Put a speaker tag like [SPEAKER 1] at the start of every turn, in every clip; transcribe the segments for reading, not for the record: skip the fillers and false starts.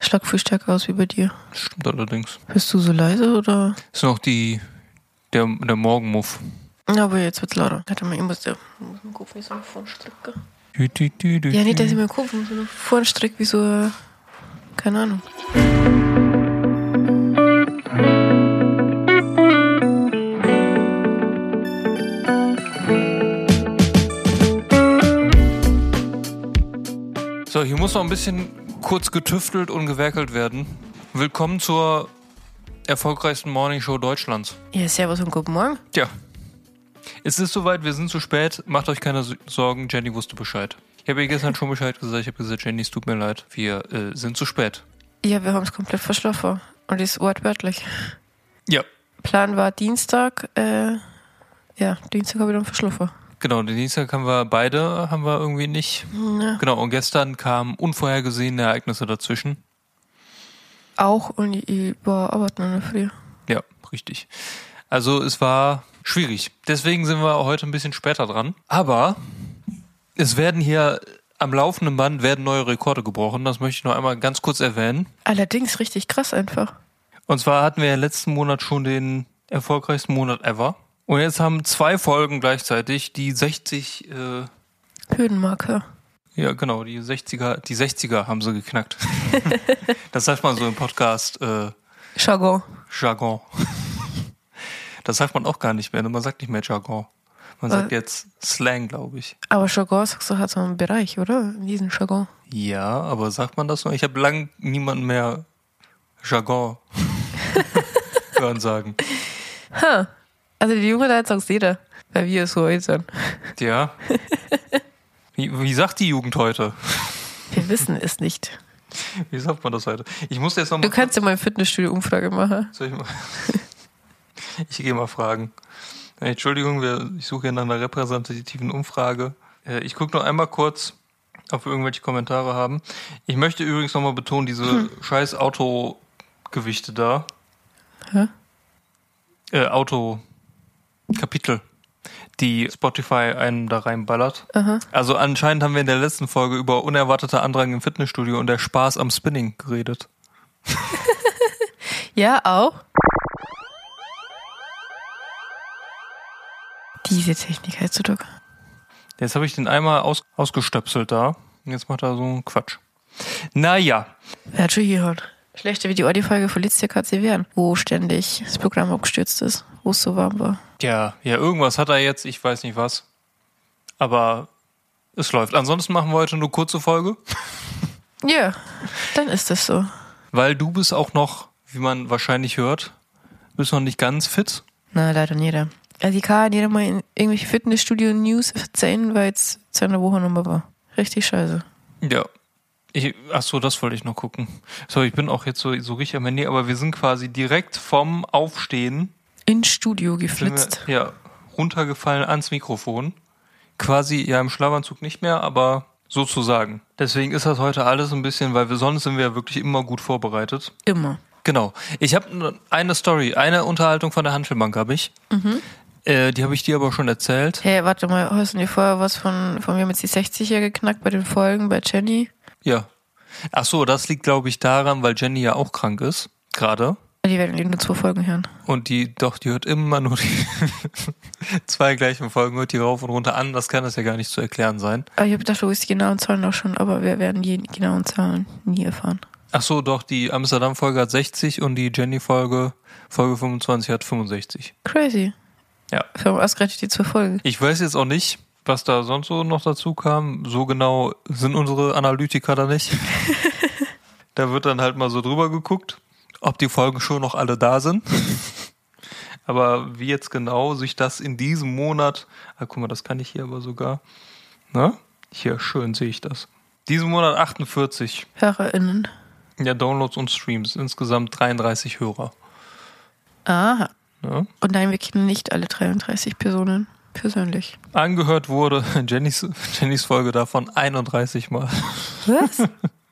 [SPEAKER 1] Schlag viel stärker aus wie bei dir.
[SPEAKER 2] Stimmt allerdings.
[SPEAKER 1] Bist du so leise oder?
[SPEAKER 2] Ist noch der Morgenmuff.
[SPEAKER 1] Ja, aber jetzt wird's lauter. Warte mal, ich muss den Kopf nicht so nach vorne strecken. Ja, nicht, dass ich meinen Kopf so nach vorne strecke, wie so, keine Ahnung.
[SPEAKER 2] So, hier muss noch ein bisschen kurz getüftelt und gewerkelt werden. Willkommen zur erfolgreichsten Morningshow Deutschlands.
[SPEAKER 1] Ja, servus und guten Morgen.
[SPEAKER 2] Tja, es ist soweit, wir sind zu spät. Macht euch keine Sorgen, Jenny wusste Bescheid. Ich habe ihr gestern schon Bescheid gesagt. Ich habe gesagt, Jenny, es tut mir leid. Wir sind zu spät.
[SPEAKER 1] Ja, wir haben es komplett verschlafen. Und das ist wortwörtlich.
[SPEAKER 2] Ja.
[SPEAKER 1] Plan war Dienstag. Dienstag habe ich dann verschlafen.
[SPEAKER 2] Genau, den Dienstag haben wir irgendwie nicht.
[SPEAKER 1] Ja.
[SPEAKER 2] Genau, und gestern kamen unvorhergesehene Ereignisse dazwischen.
[SPEAKER 1] Auch und ich war arbeiten in der Früh.
[SPEAKER 2] Ja, richtig. Also es war schwierig. Deswegen sind wir heute ein bisschen später dran. Aber es werden hier am laufenden Band neue Rekorde gebrochen. Das möchte ich noch einmal ganz kurz erwähnen.
[SPEAKER 1] Allerdings richtig krass einfach.
[SPEAKER 2] Und zwar hatten wir ja letzten Monat schon den erfolgreichsten Monat ever. Und jetzt haben 2 Folgen gleichzeitig die 60...
[SPEAKER 1] Höhenmarke.
[SPEAKER 2] Ja, genau, die 60er haben sie geknackt. Das sagt man so im Podcast.
[SPEAKER 1] Jargon.
[SPEAKER 2] Das sagt man auch gar nicht mehr. Man sagt nicht mehr Jargon. Man sagt jetzt Slang, glaube ich.
[SPEAKER 1] Aber Jargon, sagst du, hat so einen Bereich, oder? In diesem Jargon.
[SPEAKER 2] Ja, aber sagt man das so? Ich habe lang niemanden mehr Jargon hören sagen.
[SPEAKER 1] Also die junge Leute sagt jeder, weil wir es so äußern.
[SPEAKER 2] Ja. Wie sagt die Jugend heute?
[SPEAKER 1] Wir wissen es nicht.
[SPEAKER 2] Wie sagt man das heute? Ich muss jetzt noch mal.
[SPEAKER 1] Du kannst ja mal eine Fitnessstudio-Umfrage machen.
[SPEAKER 2] Soll ich mal? Ich gehe mal fragen. Entschuldigung, ich suche hier nach einer repräsentativen Umfrage. Ich gucke noch einmal kurz, ob wir irgendwelche Kommentare haben. Ich möchte übrigens nochmal betonen, diese scheiß Autogewichte da. Autokapitel, die Spotify einen da reinballert.
[SPEAKER 1] Aha.
[SPEAKER 2] Also anscheinend haben wir in der letzten Folge über unerwartete Andrang im Fitnessstudio und der Spaß am Spinning geredet.
[SPEAKER 1] Ja, auch. Diese Technik heutzutage.
[SPEAKER 2] Jetzt habe ich den einmal ausgestöpselt da. Und jetzt macht er so einen Quatsch. Naja.
[SPEAKER 1] Wer hat schon hier gehört? Schlechter wie die Audiofolge von letztes Jahr kann sie werden, wo ständig das Programm abgestürzt ist, wo es so warm war.
[SPEAKER 2] Ja, irgendwas hat er jetzt, ich weiß nicht was. Aber es läuft. Ansonsten machen wir heute nur kurze Folge.
[SPEAKER 1] Ja, dann ist das so.
[SPEAKER 2] Weil du bist auch noch, wie man wahrscheinlich hört, bist noch nicht ganz fit.
[SPEAKER 1] Na, leider nicht. Also ich kann jeder mal in irgendwelche Fitnessstudio-News erzählen, weil jetzt zu einer Woche nochmal war. Richtig scheiße.
[SPEAKER 2] Ja. Achso, das wollte ich noch gucken. So, ich bin auch jetzt so richtig am Handy, aber wir sind quasi direkt vom Aufstehen
[SPEAKER 1] ins Studio geflitzt.
[SPEAKER 2] Runtergefallen ans Mikrofon. Quasi, im Schlafanzug nicht mehr, aber sozusagen. Deswegen ist das heute alles ein bisschen, weil sonst sind wir ja wirklich immer gut vorbereitet.
[SPEAKER 1] Immer.
[SPEAKER 2] Genau. Ich habe eine Story, eine Unterhaltung von der Handelbank habe ich. Die habe ich dir aber schon erzählt.
[SPEAKER 1] Hey, warte mal, hast du dir vorher was von mir mit die 60er geknackt bei den Folgen bei Jenny?
[SPEAKER 2] Ja. Ach so, das liegt, glaube ich, daran, weil Jenny ja auch krank ist, gerade.
[SPEAKER 1] Die werden nur 2 Folgen hören.
[SPEAKER 2] Und die hört immer nur die 2 gleichen Folgen, hört die rauf und runter an. Das kann das ja gar nicht zu erklären sein.
[SPEAKER 1] Aber ich habe gedacht, du weißt die genauen Zahlen auch schon, aber wir werden die genauen Zahlen nie erfahren.
[SPEAKER 2] Ach so, doch, die Amsterdam-Folge hat 60 und die Jenny-Folge, Folge 25, hat 65.
[SPEAKER 1] Crazy.
[SPEAKER 2] Ja.
[SPEAKER 1] Wir haben ausgerechnet die 2 Folgen.
[SPEAKER 2] Ich weiß jetzt auch nicht, was da sonst so noch dazu kam. So genau sind unsere Analytiker da nicht. Da wird dann halt mal so drüber geguckt, ob die Folgen schon noch alle da sind. Aber wie jetzt genau sich das in diesem Monat... guck mal, das kann ich hier aber sogar... Hier, schön sehe ich das. Diesen Monat 48.
[SPEAKER 1] HörerInnen.
[SPEAKER 2] Ja, Downloads und Streams. Insgesamt 33 Hörer.
[SPEAKER 1] Aha.
[SPEAKER 2] Ja.
[SPEAKER 1] Und nein, wir kennen nicht alle 33 Personen persönlich.
[SPEAKER 2] Angehört wurde Jennys Folge davon 31 Mal.
[SPEAKER 1] Was?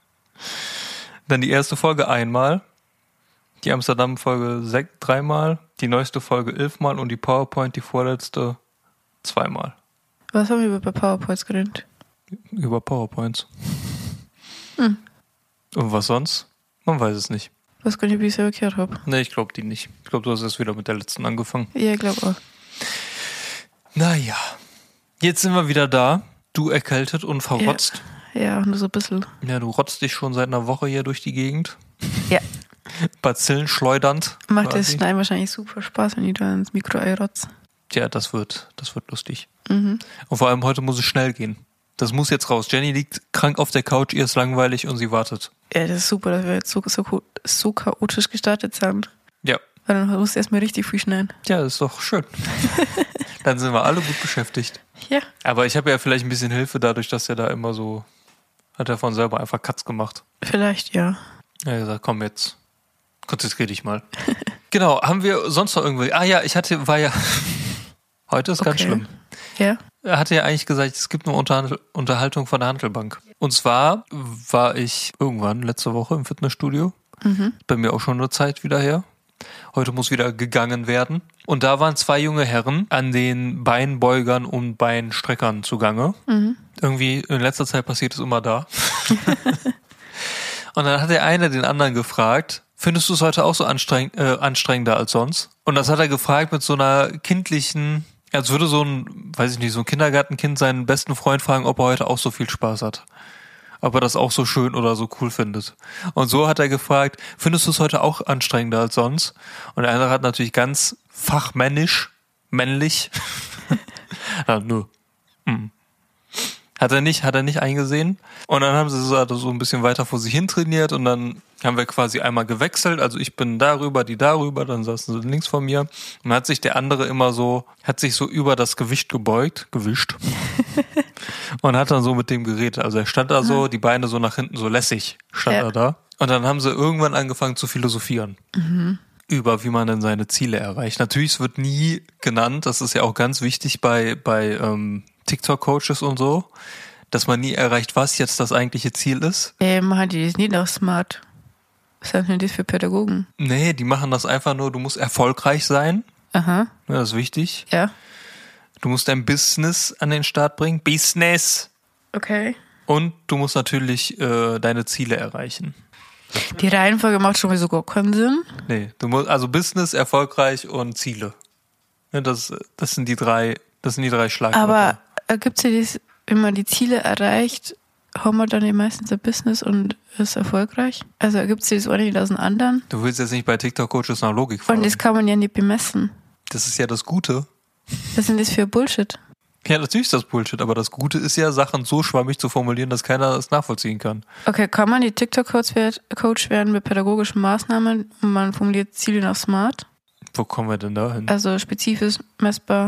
[SPEAKER 2] Dann die erste Folge einmal, die Amsterdam-Folge 3 Mal, die neueste Folge 11 Mal und die PowerPoint, die vorletzte, 2 Mal.
[SPEAKER 1] Was haben wir bei PowerPoints geredet?
[SPEAKER 2] Über PowerPoints. Und was sonst? Man weiß es nicht.
[SPEAKER 1] Ich weiß gar nicht, ob ich es selber gehört habe.
[SPEAKER 2] Nee, ich glaube die nicht. Ich glaube, du hast erst wieder mit der letzten angefangen.
[SPEAKER 1] Ja, ich glaube auch.
[SPEAKER 2] Naja, jetzt sind wir wieder da. Du erkältet und verrotzt.
[SPEAKER 1] Ja, nur so ein bisschen.
[SPEAKER 2] Ja, du rotzt dich schon seit einer Woche hier durch die Gegend.
[SPEAKER 1] Ja.
[SPEAKER 2] Bazillen schleudernd.
[SPEAKER 1] Macht
[SPEAKER 2] quasi.
[SPEAKER 1] das Schneiden wahrscheinlich super Spaß, wenn ich da ins Mikro einrotze.
[SPEAKER 2] Ja, das wird lustig.
[SPEAKER 1] Mhm.
[SPEAKER 2] Und vor allem heute muss es schnell gehen. Das muss jetzt raus. Jenny liegt krank auf der Couch, ihr ist langweilig und sie wartet.
[SPEAKER 1] Ja, das ist super, dass wir jetzt so chaotisch gestartet sind.
[SPEAKER 2] Ja.
[SPEAKER 1] Weil dann musst du erstmal richtig viel schneiden.
[SPEAKER 2] Ja, das ist doch schön. Dann sind wir alle gut beschäftigt.
[SPEAKER 1] Ja.
[SPEAKER 2] Aber ich habe ja vielleicht ein bisschen Hilfe dadurch, dass er da immer so, hat er von selber einfach Katz gemacht.
[SPEAKER 1] Vielleicht, ja.
[SPEAKER 2] Er hat gesagt, komm jetzt, konzentrier dich mal. Genau, haben wir sonst noch irgendwie, heute ist ganz schlimm.
[SPEAKER 1] Ja.
[SPEAKER 2] Er hatte ja eigentlich gesagt, es gibt nur Unterhaltung von der Handelbank. Und zwar war ich irgendwann letzte Woche im Fitnessstudio. Bei mir auch schon eine Zeit wieder her. Heute muss wieder gegangen werden. Und da waren 2 junge Herren an den Beinbeugern und Beinstreckern zugange. Irgendwie in letzter Zeit passiert es immer da. Und dann hat der eine den anderen gefragt, findest du es heute auch so anstrengender als sonst? Und das hat er gefragt mit so einer kindlichen, als würde so ein Kindergartenkind seinen besten Freund fragen, ob er heute auch so viel Spaß hat. Ob er das auch so schön oder so cool findet. Und so hat er gefragt, findest du es heute auch anstrengender als sonst? Und der andere hat natürlich ganz männlich, nö. Hat er nicht eingesehen. Und dann haben sie so ein bisschen weiter vor sich hin trainiert und dann haben wir quasi einmal gewechselt. Also ich bin darüber, die darüber, dann saßen sie links von mir. Und dann hat sich der andere hat sich so über das Gewicht gewischt. Und hat dann so mit dem geredet. Also er stand da so, die Beine so nach hinten, so lässig stand er da. Und dann haben sie irgendwann angefangen zu philosophieren. Über wie man denn seine Ziele erreicht. Natürlich, es wird nie genannt, das ist ja auch ganz wichtig bei TikTok-Coaches und so, dass man nie erreicht, was jetzt das eigentliche Ziel ist.
[SPEAKER 1] Machen die das nicht auch smart? Was sind denn das für Pädagogen?
[SPEAKER 2] Nee, die machen das einfach nur, du musst erfolgreich sein.
[SPEAKER 1] Aha.
[SPEAKER 2] Ja, das ist wichtig.
[SPEAKER 1] Ja.
[SPEAKER 2] Du musst dein Business an den Start bringen. Business!
[SPEAKER 1] Okay.
[SPEAKER 2] Und du musst natürlich deine Ziele erreichen.
[SPEAKER 1] Die Reihenfolge macht schon mal so gar keinen Sinn.
[SPEAKER 2] Nee, du musst, also Business, erfolgreich und Ziele. Ja, das sind die drei Schlagwörter.
[SPEAKER 1] Aber gibt es ja das, wenn man die Ziele erreicht, haben wir dann ja meistens ein Business und ist erfolgreich? Also gibt es das auch nicht aus den anderen?
[SPEAKER 2] Du willst jetzt nicht bei TikTok-Coaches nach Logik folgen.
[SPEAKER 1] Und das kann man ja nicht bemessen.
[SPEAKER 2] Das ist ja das Gute.
[SPEAKER 1] Was sind das für Bullshit?
[SPEAKER 2] Ja, natürlich ist das Bullshit, aber das Gute ist ja, Sachen so schwammig zu formulieren, dass keiner es nachvollziehen kann.
[SPEAKER 1] Okay, kann man die TikTok-Coach werden mit pädagogischen Maßnahmen und man formuliert Ziele nach smart?
[SPEAKER 2] Wo kommen wir denn da hin?
[SPEAKER 1] Also spezifisch, messbar,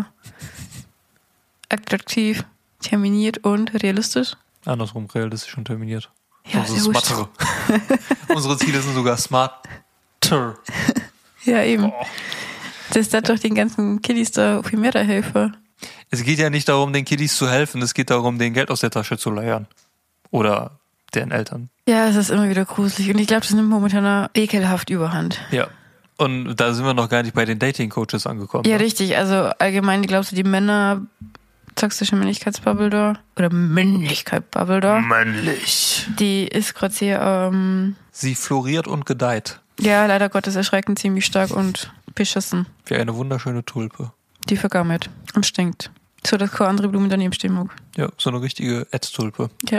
[SPEAKER 1] attraktiv, terminiert und realistisch?
[SPEAKER 2] Andersrum, realistisch und terminiert.
[SPEAKER 1] Ja,
[SPEAKER 2] unsere smartere. Unsere Ziele sind sogar smarter.
[SPEAKER 1] Ja, eben. Das hat doch den ganzen Kiddies da viel mehr helfen.
[SPEAKER 2] Es geht ja nicht darum, den Kiddies zu helfen, es geht darum, denen Geld aus der Tasche zu leiern. Oder deren Eltern.
[SPEAKER 1] Ja, es ist immer wieder gruselig. Und ich glaube, das nimmt momentan ekelhaft überhand.
[SPEAKER 2] Ja. Und da sind wir noch gar nicht bei den Dating-Coaches angekommen.
[SPEAKER 1] Ja,
[SPEAKER 2] ne?
[SPEAKER 1] Richtig. Also allgemein, glaubst du, die Männer, toxische Männlichkeitsbubble da, oder Männlichkeit-Bubble da,
[SPEAKER 2] Männlich.
[SPEAKER 1] die ist gerade sehr,
[SPEAKER 2] Sie floriert und gedeiht.
[SPEAKER 1] ja, leider Gottes erschreckend ziemlich stark und beschissen.
[SPEAKER 2] Wie eine wunderschöne Tulpe.
[SPEAKER 1] Die vergammelt und stinkt. So, dass keine andere Blume daneben stehen mag.
[SPEAKER 2] Ja, so eine richtige Ätztulpe.
[SPEAKER 1] Ja.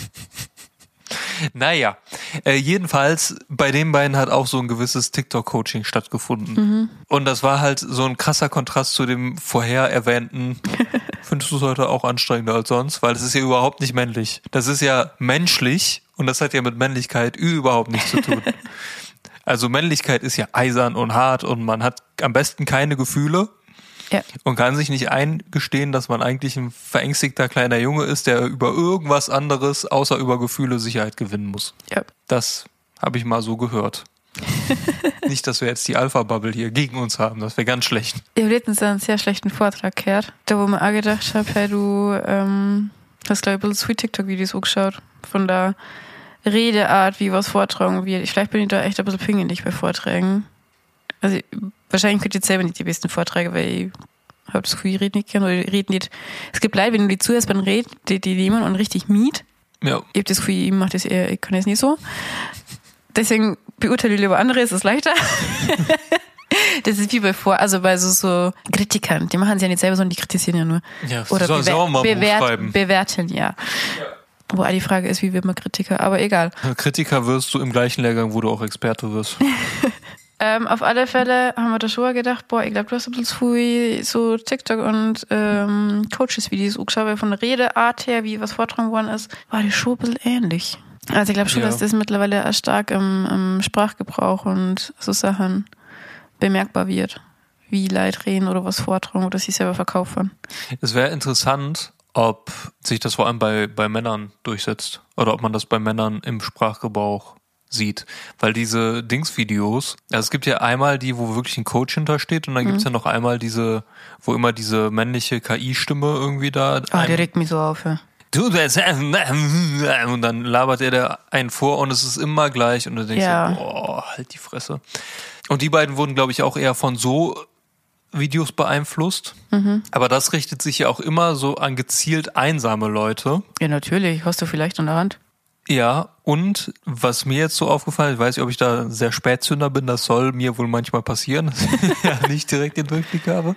[SPEAKER 2] Naja, jedenfalls, bei den beiden hat auch so ein gewisses TikTok-Coaching stattgefunden. Und das war halt so ein krasser Kontrast zu dem vorher erwähnten, findest du es heute auch anstrengender als sonst? Weil das ist ja überhaupt nicht männlich. Das ist ja menschlich und das hat ja mit Männlichkeit überhaupt nichts zu tun. Also Männlichkeit ist ja eisern und hart und man hat am besten keine Gefühle.
[SPEAKER 1] Ja.
[SPEAKER 2] Und kann sich nicht eingestehen, dass man eigentlich ein verängstigter kleiner Junge ist, der über irgendwas anderes außer über Gefühle Sicherheit gewinnen muss.
[SPEAKER 1] Ja.
[SPEAKER 2] Das habe ich mal so gehört. Nicht, dass wir jetzt die Alpha-Bubble hier gegen uns haben, das wäre ganz schlecht.
[SPEAKER 1] Ich habe letztens einen sehr schlechten Vortrag gehört, da wo mir auch gedacht habe, hey, du hast, glaube ich, ein bisschen Sweet TikTok-Videos angeschaut, von der Redeart, wie was vortragen wird. Vielleicht bin ich da echt ein bisschen pingelig bei Vorträgen. Also wahrscheinlich könnt ihr jetzt selber nicht die besten Vorträge, weil ich habe das Gefühl, ich rede nicht gerne oder ich rede nicht. Es gibt Leute, wenn du die zuhörst beim Reden, die nehmen und richtig miet.
[SPEAKER 2] Ja.
[SPEAKER 1] Ich habe das Gefühl, ich kann das nicht so. deswegen beurteile ich lieber andere, ist es leichter. Das ist wie bei bei so Kritikern, die machen es ja nicht selber, sondern die kritisieren ja nur.
[SPEAKER 2] Ja, oder
[SPEAKER 1] bewerten, ja. Wo die Frage ist, wie wird man Kritiker, aber egal.
[SPEAKER 2] Kritiker wirst du im gleichen Lehrgang, wo du auch Experte wirst.
[SPEAKER 1] Auf alle Fälle haben wir da schon gedacht, ich glaube, du hast ein bisschen viel so TikTok und Coaches-Videos angeschaut, weil von der Redeart her, wie was vortragen worden ist, war die schon ein bisschen ähnlich. Also ich glaube schon, dass das mittlerweile auch stark im Sprachgebrauch und so Sachen bemerkbar wird, wie Leute reden oder was vortragen oder sich selber verkaufen.
[SPEAKER 2] Es wäre interessant, ob sich das vor allem bei Männern durchsetzt oder ob man das bei Männern im Sprachgebrauch sieht. Weil diese Dingsvideos, also es gibt ja einmal die, wo wirklich ein Coach hintersteht und dann gibt's ja noch einmal diese, wo immer diese männliche KI-Stimme irgendwie da...
[SPEAKER 1] die regt mich so auf, ja.
[SPEAKER 2] Und dann labert er da einen vor und es ist immer gleich und du denkst so, boah, halt die Fresse. Und die beiden wurden, glaube ich, auch eher von so Videos beeinflusst. Aber das richtet sich ja auch immer so an gezielt einsame Leute.
[SPEAKER 1] Ja, natürlich. Hast du vielleicht in der Hand?
[SPEAKER 2] Ja, und was mir jetzt so aufgefallen ist, ich weiß nicht, ob ich da sehr Spätzünder bin, das soll mir wohl manchmal passieren, dass ich ja nicht direkt den Durchblick habe.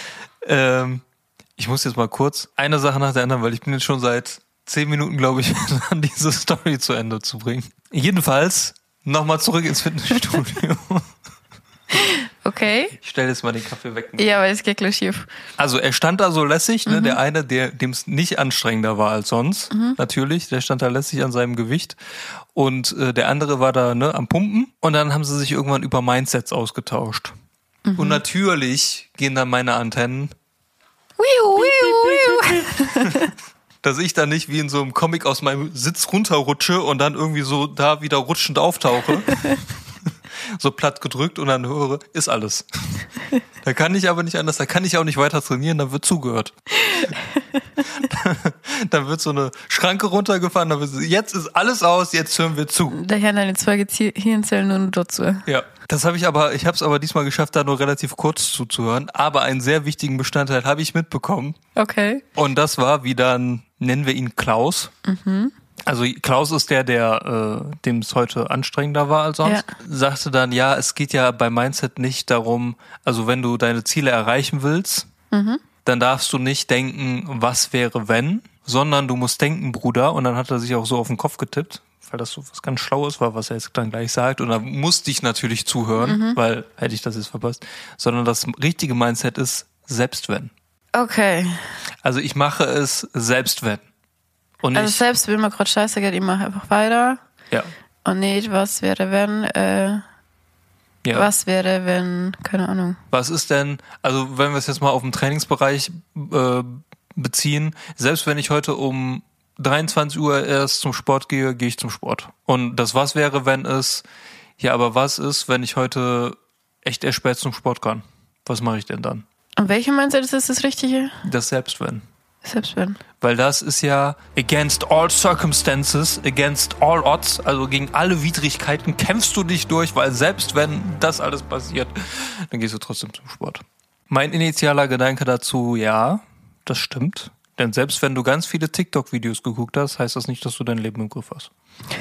[SPEAKER 2] Ich muss jetzt mal kurz eine Sache nach der anderen, weil ich bin jetzt schon seit 10 Minuten, glaube ich, an diese Story zu Ende zu bringen. Jedenfalls nochmal zurück ins Fitnessstudio.
[SPEAKER 1] Okay.
[SPEAKER 2] Ich stelle jetzt mal den Kaffee weg.
[SPEAKER 1] Ja, weil es geht gleich schief.
[SPEAKER 2] Also er stand da so lässig, ne? Der eine, dem es nicht anstrengender war als sonst, natürlich, der stand da lässig an seinem Gewicht. Und der andere war da am Pumpen. Und dann haben sie sich irgendwann über Mindsets ausgetauscht. Und natürlich gehen dann meine Antennen. Dass ich da nicht wie in so einem Comic aus meinem Sitz runterrutsche und dann irgendwie so da wieder rutschend auftauche. So platt gedrückt und dann höre, ist alles. Da kann ich aber nicht anders, da kann ich auch nicht weiter trainieren, dann wird zugehört. Dann wird so eine Schranke runtergefahren, dann wird so, jetzt ist alles aus, jetzt hören wir zu.
[SPEAKER 1] Da hören deine 2 Gehirnzellen nur dazu.
[SPEAKER 2] Ja, ich habe es aber diesmal geschafft, da nur relativ kurz zuzuhören, aber einen sehr wichtigen Bestandteil habe ich mitbekommen.
[SPEAKER 1] Okay.
[SPEAKER 2] Und das war, wie dann, nennen wir ihn Klaus. Also Klaus ist der dem es heute anstrengender war als sonst, sagte dann, ja, es geht ja bei Mindset nicht darum, also wenn du deine Ziele erreichen willst, dann darfst du nicht denken, was wäre wenn, sondern du musst denken, Bruder, und dann hat er sich auch so auf den Kopf getippt, weil das so was ganz Schlaues war, was er jetzt dann gleich sagt, und da musste ich natürlich zuhören, weil hätte ich das jetzt verpasst, sondern das richtige Mindset ist selbst wenn.
[SPEAKER 1] Okay.
[SPEAKER 2] Also ich mache es selbst wenn. Und
[SPEAKER 1] also selbst wenn man gerade scheiße geht, ich mache einfach weiter.
[SPEAKER 2] Ja.
[SPEAKER 1] Und nicht, was wäre wenn, was wäre wenn, keine Ahnung.
[SPEAKER 2] Was ist denn, also wenn wir es jetzt mal auf den Trainingsbereich beziehen, selbst wenn ich heute um 23 Uhr erst zum Sport gehe, gehe ich zum Sport. Und das was wäre, wenn es, ja, aber was ist, wenn ich heute echt erst spät zum Sport kann? Was mache ich denn dann?
[SPEAKER 1] Und welche Mindset ist das Richtige?
[SPEAKER 2] Das selbst wenn.
[SPEAKER 1] Selbst wenn.
[SPEAKER 2] Weil das ist ja against all circumstances, against all odds, also gegen alle Widrigkeiten kämpfst du dich durch, weil selbst wenn das alles passiert, dann gehst du trotzdem zum Sport. Mein initialer Gedanke dazu, ja, das stimmt. Denn selbst wenn du ganz viele TikTok-Videos geguckt hast, heißt das nicht, dass du dein Leben im Griff hast.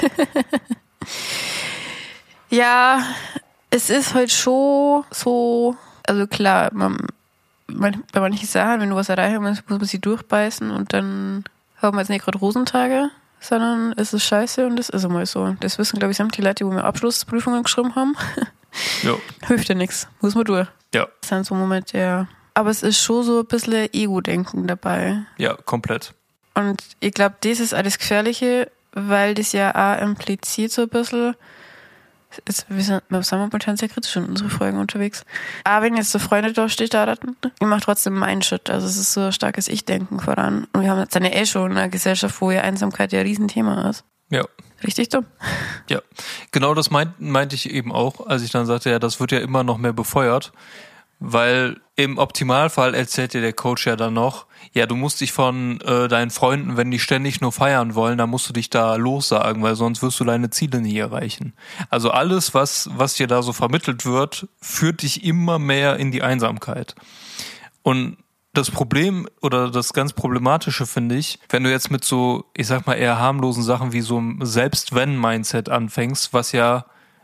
[SPEAKER 1] Ja, es ist halt schon so, also klar, bei manchen Sachen, wenn du was erreichen willst, muss man sie durchbeißen und dann haben wir jetzt nicht gerade Rosentage, sondern es ist scheiße und das ist einmal so. Das wissen, glaube ich, sämtliche Leute, wo wir Abschlussprüfungen geschrieben haben.
[SPEAKER 2] Jo.
[SPEAKER 1] Hilft ja nichts, muss man durch.
[SPEAKER 2] Ja.
[SPEAKER 1] Das sind so Momente, ja. Aber es ist schon so ein bisschen Ego-Denken dabei.
[SPEAKER 2] Ja, komplett.
[SPEAKER 1] Und ich glaube, das ist alles Gefährliche, weil das ja auch impliziert so ein bisschen, wir sind momentan sehr kritisch in unsere Folgen unterwegs. Aber wenn jetzt so Freunde da steht, ich mache trotzdem meinen Shit. Also es ist so ein starkes Ich-Denken voran. Und wir haben jetzt ja schon eine Gesellschaft, wo ja Einsamkeit ja ein Riesenthema ist.
[SPEAKER 2] Ja.
[SPEAKER 1] Richtig dumm.
[SPEAKER 2] Ja, genau das meinte ich eben auch, als ich dann sagte, ja, das wird ja immer noch mehr befeuert. Weil im Optimalfall erzählt dir der Coach ja dann noch, ja, du musst dich von deinen Freunden, wenn die ständig nur feiern wollen, dann musst du dich da lossagen, weil sonst wirst du deine Ziele nie erreichen. Also alles, was dir da so vermittelt wird, führt dich immer mehr in die Einsamkeit. Und das Problem oder das ganz Problematische finde ich, wenn du jetzt mit so, ich sag mal, eher harmlosen Sachen wie so einem Selbst-Wenn-Mindset anfängst, was ja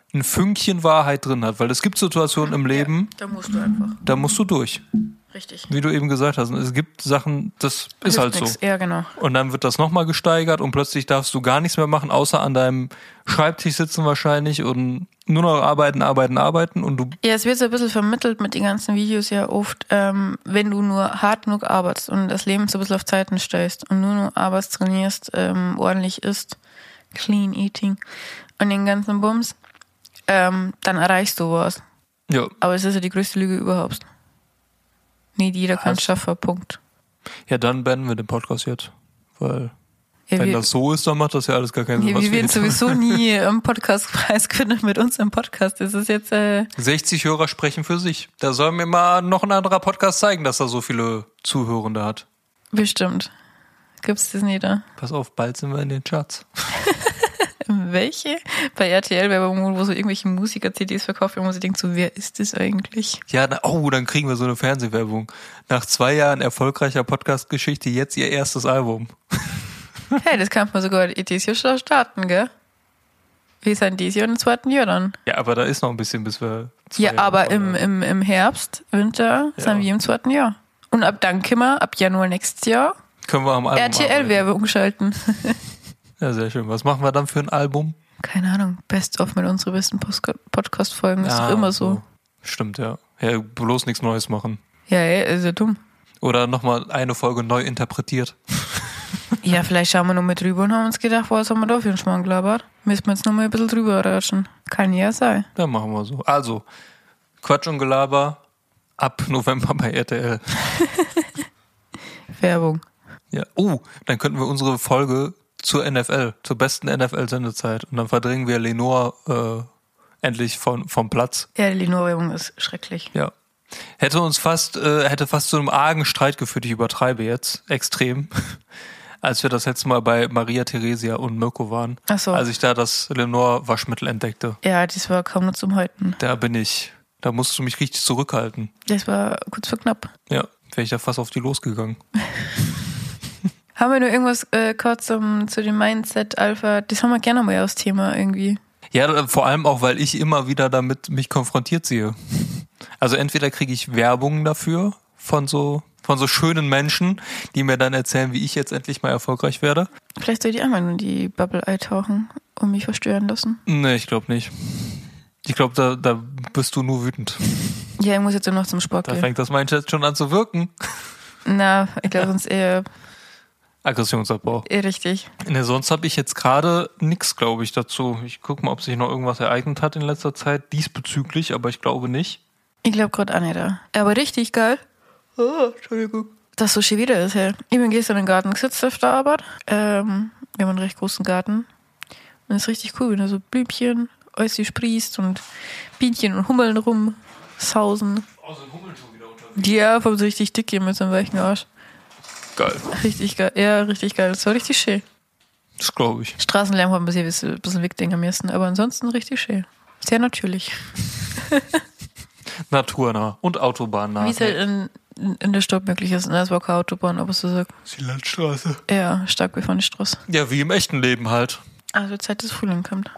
[SPEAKER 2] ein Fünkchen Wahrheit drin hat. Weil es gibt Situationen im Leben,
[SPEAKER 1] Da musst du einfach.
[SPEAKER 2] da musst du durch.
[SPEAKER 1] Richtig.
[SPEAKER 2] Wie du eben gesagt hast. Und es gibt Sachen, das ist halt so.
[SPEAKER 1] Ja, genau.
[SPEAKER 2] Und dann wird das nochmal gesteigert und plötzlich darfst du gar nichts mehr machen, außer an deinem Schreibtisch sitzen wahrscheinlich und nur noch arbeiten und du...
[SPEAKER 1] Ja, es wird so ein bisschen vermittelt mit den ganzen Videos ja oft, wenn du nur hart genug arbeitest und das Leben so ein bisschen auf Zeiten stellst und nur noch arbeitest, trainierst, ordentlich isst, clean eating und den ganzen Bums, dann erreichst du was.
[SPEAKER 2] Ja.
[SPEAKER 1] Aber es ist ja die größte Lüge überhaupt. Nicht jeder kann es schaffen, Punkt.
[SPEAKER 2] Ja, dann beenden wir den Podcast jetzt. Weil,
[SPEAKER 1] Ja,
[SPEAKER 2] wenn das so ist, dann macht das ja alles gar keinen Sinn.
[SPEAKER 1] Ja, wir werden sowieso nie einen Podcastpreis gewinnen mit uns im Podcast. Das ist jetzt
[SPEAKER 2] 60 Hörer sprechen für sich. Da soll mir mal noch ein anderer Podcast zeigen, dass er so viele Zuhörende hat.
[SPEAKER 1] bestimmt. Gibt's das nicht da?
[SPEAKER 2] Pass auf, bald sind wir in den Charts.
[SPEAKER 1] Welche? Bei RTL-Werbung, wo so irgendwelche Musiker-CDs verkauft werden, wo sie denkt so, wer ist das eigentlich?
[SPEAKER 2] Ja, dann kriegen wir so eine Fernsehwerbung. Nach 2 Jahren erfolgreicher Podcast-Geschichte jetzt ihr erstes Album.
[SPEAKER 1] Hey, das kann man sogar dieses Jahr schon starten, gell? Wir sind dieses Jahr im 2. Jahr dann.
[SPEAKER 2] Ja, aber da ist noch ein bisschen, bis wir...
[SPEAKER 1] Ja, aber im Herbst, Winter sind wir im 2. Jahr. Und ab dann können wir, ab Januar nächstes Jahr,
[SPEAKER 2] können wir am Album
[SPEAKER 1] RTL-Werbung schalten.
[SPEAKER 2] Ja, sehr schön. Was machen wir dann für ein Album?
[SPEAKER 1] Keine Ahnung. Best of mit unseren besten Podcast-Folgen. Ist doch immer so.
[SPEAKER 2] Stimmt, ja. Ja, bloß nichts Neues machen.
[SPEAKER 1] Ja, ist ja dumm.
[SPEAKER 2] Oder nochmal eine Folge neu interpretiert.
[SPEAKER 1] Ja, vielleicht schauen wir noch mal drüber und haben uns gedacht, was haben wir da für einen Schmarrn gelabert? Müssen wir jetzt noch mal ein bisschen drüber ratschen. Kann ja sein.
[SPEAKER 2] Dann machen wir so. Also, Quatsch und Gelaber ab November bei RTL.
[SPEAKER 1] Werbung.
[SPEAKER 2] Ja. Dann könnten wir unsere Folge zur NFL, zur besten NFL-Sendezeit. Und dann verdrängen wir Lenore endlich vom Platz.
[SPEAKER 1] Ja, die Lenore-Werbung ist schrecklich.
[SPEAKER 2] Ja. Hätte fast zu einem argen Streit geführt, ich übertreibe jetzt extrem, als wir das letzte Mal bei Maria Theresia und Mirko waren.
[SPEAKER 1] Ach so.
[SPEAKER 2] Als ich da das Lenore-Waschmittel entdeckte.
[SPEAKER 1] Ja, das war kaum noch zum Häuten.
[SPEAKER 2] Da musst du mich richtig zurückhalten.
[SPEAKER 1] Das war kurz vor knapp.
[SPEAKER 2] Ja, wäre ich da fast auf die losgegangen.
[SPEAKER 1] Haben wir noch irgendwas kurz zu dem Mindset Alpha? Das haben wir gerne mal als Thema irgendwie.
[SPEAKER 2] Ja, vor allem auch, weil ich immer wieder damit mich konfrontiert sehe. Also entweder kriege ich Werbung dafür von so schönen Menschen, die mir dann erzählen, wie ich jetzt endlich mal erfolgreich werde.
[SPEAKER 1] Vielleicht soll ich einmal nur in die Bubble eintauchen und mich verstören lassen.
[SPEAKER 2] Nee, ich glaube nicht. Ich glaube, da bist du nur wütend.
[SPEAKER 1] Ja, ich muss jetzt nur noch zum Sport
[SPEAKER 2] Da
[SPEAKER 1] gehen.
[SPEAKER 2] fängt das Mindset schon an zu wirken.
[SPEAKER 1] Na, ich glaube sonst eher
[SPEAKER 2] Aggressionsabbau.
[SPEAKER 1] richtig.
[SPEAKER 2] Ne, sonst habe ich jetzt gerade nichts, glaube ich, dazu. Ich gucke mal, ob sich noch irgendwas ereignet hat in letzter Zeit diesbezüglich, aber ich glaube nicht.
[SPEAKER 1] Ich glaube gerade auch nicht da. Aber richtig geil.
[SPEAKER 2] Oh, Entschuldigung.
[SPEAKER 1] Dass so schön wieder ist, hey. Ich bin gestern im Garten gesetzt auf der Arbeit. Wir haben einen recht großen Garten. Und das ist richtig cool, wenn da so Blümchen, alles sprießt und Bienchen und Hummeln rumsausen.
[SPEAKER 2] Oh, sind Hummeln schon wieder unterwegs?
[SPEAKER 1] Ja, vom so richtig dicke mit so einem weichen Arsch.
[SPEAKER 2] Geil.
[SPEAKER 1] Richtig geil. Ja, richtig geil. Das war richtig schön.
[SPEAKER 2] Das glaube ich.
[SPEAKER 1] Straßenlärm haben wir ein bisschen wegdenken am ersten, aber ansonsten richtig schön. Sehr natürlich.
[SPEAKER 2] Naturnah und autobahnnah.
[SPEAKER 1] Wie es halt in der Stadt möglich ist. Das war keine Autobahn, aber so sagt.
[SPEAKER 2] Die Landstraße.
[SPEAKER 1] Ja, stark wie von der Straße.
[SPEAKER 2] Ja, wie im echten Leben halt.
[SPEAKER 1] Also Zeit des Frühling kommt.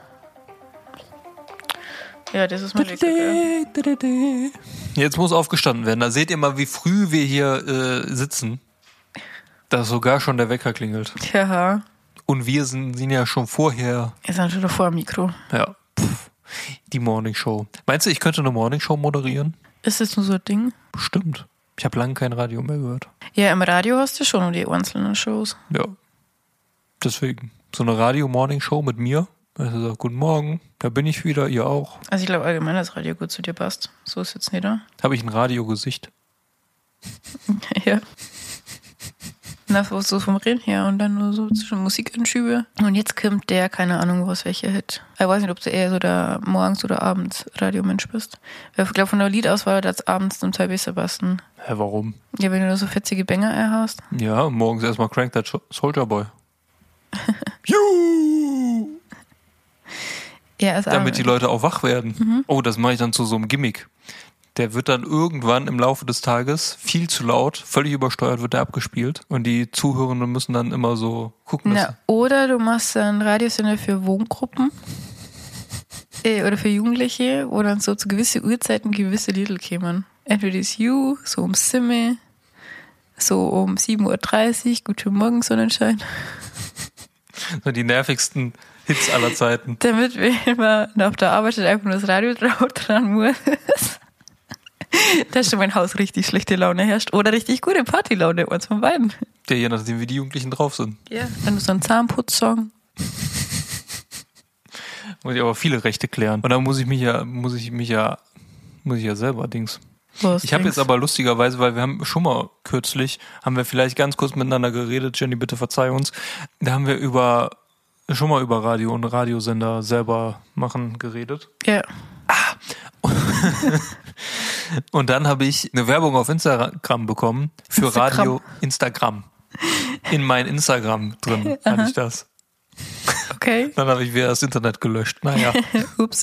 [SPEAKER 1] Ja, das ist mal lecker.
[SPEAKER 2] Jetzt muss aufgestanden werden. Da seht ihr mal, wie früh wir hier sitzen. Dass sogar schon der Wecker klingelt.
[SPEAKER 1] Ja.
[SPEAKER 2] Und wir sind ja schon vorher.
[SPEAKER 1] Ihr seid schon vor dem Mikro.
[SPEAKER 2] Ja. Die Morning Show. Meinst du, ich könnte eine Morning Show moderieren?
[SPEAKER 1] Ist das nur so ein Ding?
[SPEAKER 2] Bestimmt. Ich habe lange kein Radio mehr gehört.
[SPEAKER 1] Ja, im Radio hast du schon nur die einzelnen Shows.
[SPEAKER 2] Ja. Deswegen. So eine Radio-Morning-Show mit mir. Also sagt, guten Morgen, da bin ich wieder, ihr auch.
[SPEAKER 1] Also ich glaube allgemein, dass Radio gut zu dir passt. So ist jetzt nicht da.
[SPEAKER 2] Habe ich ein Radiogesicht?
[SPEAKER 1] Ja. Na, so vom Reden her und dann nur so zwischen Musikanschübe. Und jetzt kommt der, keine Ahnung, was welcher Hit. Ich weiß nicht, ob du eher so der morgens oder abends Radiomensch bist. Ich glaube, von der Liedauswahl hat es abends zum Teil besser passen.
[SPEAKER 2] Hä, warum?
[SPEAKER 1] Ja, wenn du da so fetzige Banger hast.
[SPEAKER 2] Ja, morgens erstmal Crank That Soldier Boy. Juhu!
[SPEAKER 1] Ja, also
[SPEAKER 2] Damit die Leute auch wach werden. Oh, das mache ich dann zu so einem Gimmick. Der wird dann irgendwann im Laufe des Tages viel zu laut, völlig übersteuert wird der abgespielt. Und die Zuhörenden müssen dann immer so gucken.
[SPEAKER 1] Na, oder du machst einen Radiosender für Wohngruppen. Oder für Jugendliche, wo dann so zu gewissen Uhrzeiten gewisse Lieder kämen. Entweder das You, so um Simme, so um 7:30 Uhr, Guten Morgen, Sonnenschein.
[SPEAKER 2] So die nervigsten Hits aller Zeiten.
[SPEAKER 1] Damit wir immer nach der Arbeit einfach nur das Radio dran muss. Dass schon mein Haus richtig schlechte Laune herrscht. Oder richtig gute Partylaune, eins von beiden.
[SPEAKER 2] Ja, je nachdem, wie die Jugendlichen drauf sind.
[SPEAKER 1] Ja. Dann ist so ein Zahnputzsong.
[SPEAKER 2] Muss ich aber viele Rechte klären. Und dann muss ich ja selber Dings. Ich habe jetzt aber lustigerweise, weil wir haben schon mal kürzlich, haben wir vielleicht ganz kurz miteinander geredet, Jenny, bitte verzeih uns, da haben wir schon mal über Radio und Radiosender selber machen geredet.
[SPEAKER 1] Ja.
[SPEAKER 2] Und dann habe ich eine Werbung auf Instagram bekommen für Radio Instagram. In mein Instagram drin hatte ich das.
[SPEAKER 1] Okay.
[SPEAKER 2] Dann habe ich wieder das Internet gelöscht. Naja.
[SPEAKER 1] Ups.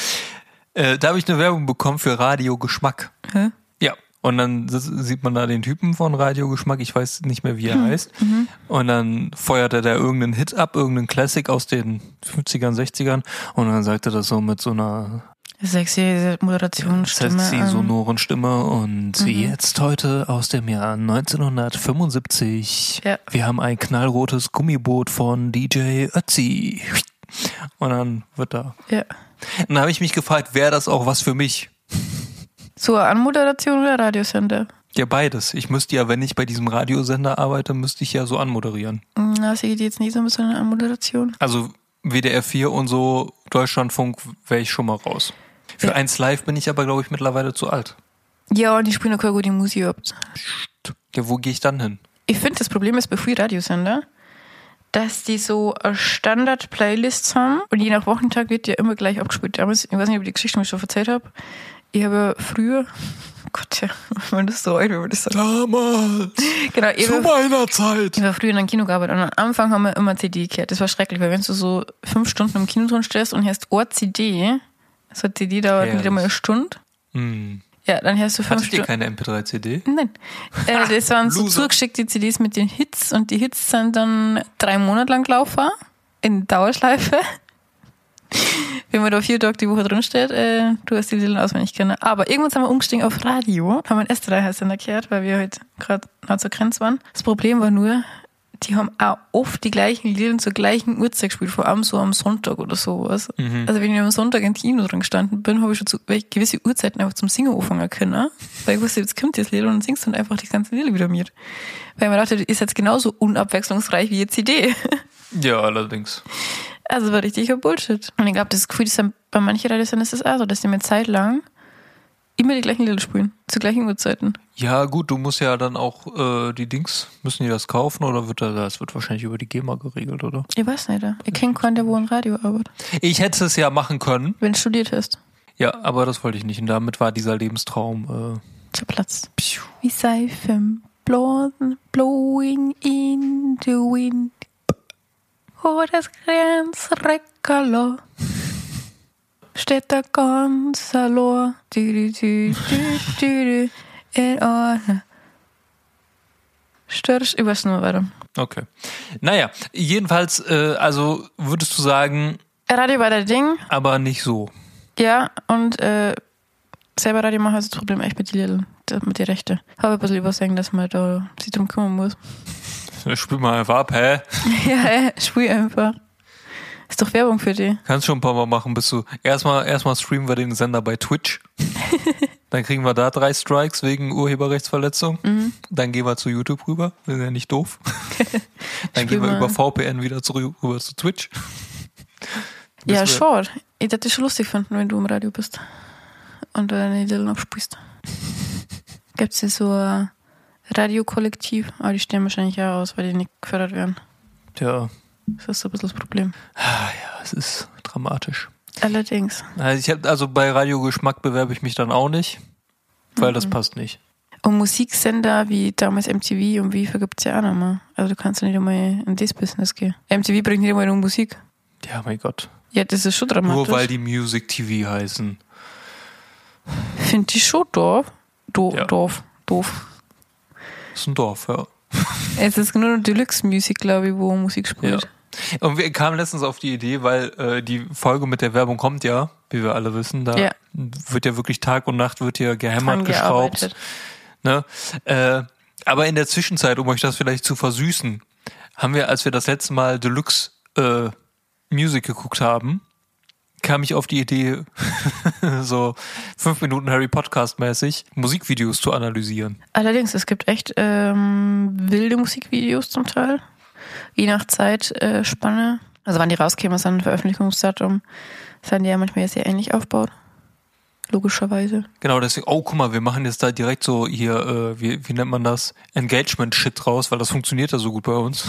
[SPEAKER 2] Da habe ich eine Werbung bekommen für Radio Geschmack.
[SPEAKER 1] Hä?
[SPEAKER 2] Ja. Und dann sieht man da den Typen von Radio Geschmack, ich weiß nicht mehr, wie er heißt. Und dann feuert er da irgendeinen Hit ab, irgendeinen Classic aus den 50ern, 60ern. Und dann sagt er das so mit so einer
[SPEAKER 1] sexy Moderationsstimme.
[SPEAKER 2] Sexy, sonoren Stimme. Und jetzt heute aus dem Jahr 1975.
[SPEAKER 1] Ja.
[SPEAKER 2] Wir haben ein knallrotes Gummiboot von DJ Ötzi. Und dann wird da.
[SPEAKER 1] Ja.
[SPEAKER 2] Und dann habe ich mich gefragt, wäre das auch was für mich?
[SPEAKER 1] So eine Anmoderation oder Radiosender?
[SPEAKER 2] Ja, beides. Ich müsste ja, wenn ich bei diesem Radiosender arbeite, müsste ich ja so anmoderieren.
[SPEAKER 1] Na, sehe ich jetzt nicht so mit so einer Anmoderation.
[SPEAKER 2] Also WDR 4 und so, Deutschlandfunk, wäre ich schon mal raus. Für 1 Live bin ich aber, glaube ich, mittlerweile zu alt.
[SPEAKER 1] Ja, und die spielen auch keine gute Musik ab.
[SPEAKER 2] Ja, wo gehe ich dann hin?
[SPEAKER 1] Ich finde, das Problem ist bei frühen Radiosender, dass die so eine Standard-Playlists haben und je nach Wochentag wird ja immer gleich abgespielt. Damals, ich weiß nicht, ob ich die Geschichte mir schon erzählt habe, ich habe früher, Gott, ja, wenn das so alt, wenn man das sagt.
[SPEAKER 2] Damals!
[SPEAKER 1] Genau,
[SPEAKER 2] zu meiner Zeit!
[SPEAKER 1] Ich war früher in einem Kino gearbeitet und am Anfang haben wir immer CD gehört. Das war schrecklich, weil wenn du so 5 Stunden im Kino drin stehst und hörst eine CD, so eine CD dauert nicht einmal eine Stunde. Ja, dann hörst du 5
[SPEAKER 2] Hattet ihr keine MP3-CD?
[SPEAKER 1] Nein. Das waren so zugeschickte CDs mit den Hits und die Hits sind dann 3 Monate lang gelaufen in Dauerschleife. Wenn man da 4 Tage die Woche drin steht, du hast die Lieder auswendig kennen. Aber irgendwann sind wir umgestiegen auf Radio, haben einen S3-Sender gehört, weil wir halt gerade nah zur Grenze waren. Das Problem war nur, die haben auch oft die gleichen Lieder zur gleichen Uhrzeit gespielt, vor allem so am Sonntag oder sowas. Also wenn ich am Sonntag im Kino drin gestanden bin, habe ich schon zu gewisse Uhrzeiten einfach zum Singen anfangen können, weil ich wusste, jetzt kommt das Lied und dann singst du dann einfach die ganzen Lieder wieder mit. Weil man dachte, das ist jetzt genauso unabwechslungsreich wie eine CD.
[SPEAKER 2] Ja, allerdings.
[SPEAKER 1] Also war richtig ein Bullshit. Und ich glaube, das Gefühl ist dann bei manchen Radiosendern ist das auch so, dass die mir Zeit lang immer die gleichen Lieder spielen, zu gleichen Uhrzeiten.
[SPEAKER 2] Ja, gut, du musst ja dann auch die Dings, müssen die das kaufen oder das wird wahrscheinlich über die GEMA geregelt, oder?
[SPEAKER 1] Ich weiß nicht, ich kenne keinen, der wo im Radio arbeitet.
[SPEAKER 2] Ich hätte es ja machen können.
[SPEAKER 1] Wenn du studiert hast.
[SPEAKER 2] Ja, aber das wollte ich nicht und damit war dieser Lebenstraum
[SPEAKER 1] zerplatzt. Wie Seifen blowing in the wind. Oh, das Grenzreckerlo steht da ganz allein. In Ordnung. Störst, ich weiß nicht mehr weiter.
[SPEAKER 2] Okay. Naja, jedenfalls, also würdest du sagen...
[SPEAKER 1] Radio war der Ding.
[SPEAKER 2] Aber nicht so.
[SPEAKER 1] Ja, und selber Radio machen ist das Problem echt mit den Liedern, mit den Rechten. Habe ein bisschen übersehen, dass man da sich drum kümmern muss.
[SPEAKER 2] Spiel mal einfach ab, hä?
[SPEAKER 1] Ja, spiel einfach. Ist doch Werbung für die.
[SPEAKER 2] Kannst schon ein paar Mal machen, bis du... Erstmal streamen wir den Sender bei Twitch. Dann kriegen wir da 3 Strikes wegen Urheberrechtsverletzung. Dann gehen wir zu YouTube rüber. Wir sind ja nicht doof. Dann gehen wir über VPN wieder rüber zu Twitch.
[SPEAKER 1] Ja, schon. Ich hätte es schon lustig finden, wenn du im Radio bist. Und deine Lieder abspielst. Gibt es hier so ein Radiokollektiv? Aber die stehen wahrscheinlich auch aus, weil die nicht gefördert werden.
[SPEAKER 2] Tja.
[SPEAKER 1] Das ist so ein bisschen das Problem.
[SPEAKER 2] Ja, es ist dramatisch.
[SPEAKER 1] Allerdings.
[SPEAKER 2] Also bei Radiogeschmack bewerbe ich mich dann auch nicht, weil das passt nicht.
[SPEAKER 1] Und Musiksender wie damals MTV und wie gibt es ja auch noch mal. Also du kannst ja nicht einmal in das Business gehen. MTV bringt nicht einmal nur Musik.
[SPEAKER 2] Ja, mein Gott.
[SPEAKER 1] Ja, das ist schon dramatisch.
[SPEAKER 2] Nur weil die Music TV heißen.
[SPEAKER 1] Finde ich schon doof. Doof.
[SPEAKER 2] Das ist ein Dorf, ja.
[SPEAKER 1] Es ist nur noch Deluxe Music, glaube ich, wo Musik spielt.
[SPEAKER 2] Ja. Und wir kamen letztens auf die Idee, weil die Folge mit der Werbung kommt ja. wie wir alle wissen. Da
[SPEAKER 1] Ja.
[SPEAKER 2] wird ja wirklich Tag und Nacht wird hier gehämmert,
[SPEAKER 1] Dran
[SPEAKER 2] geschraubt.
[SPEAKER 1] gearbeitet.
[SPEAKER 2] Ne? Aber in der Zwischenzeit, um euch das vielleicht zu versüßen, haben wir, als wir das letzte Mal Deluxe Music geguckt haben, kam ich auf die Idee, so 5 Minuten Harry Podcast mäßig Musikvideos zu analysieren.
[SPEAKER 1] Allerdings, es gibt echt wilde Musikvideos zum Teil. Je nach Zeitspanne. Also wann die rauskämen, ist dann ein Veröffentlichungsdatum. Das haben die ja manchmal sehr ähnlich aufgebaut. Logischerweise.
[SPEAKER 2] Genau, deswegen, oh, guck mal, wir machen jetzt da direkt so hier, wie nennt man das? Engagement-Shit raus, weil das funktioniert ja so gut bei uns.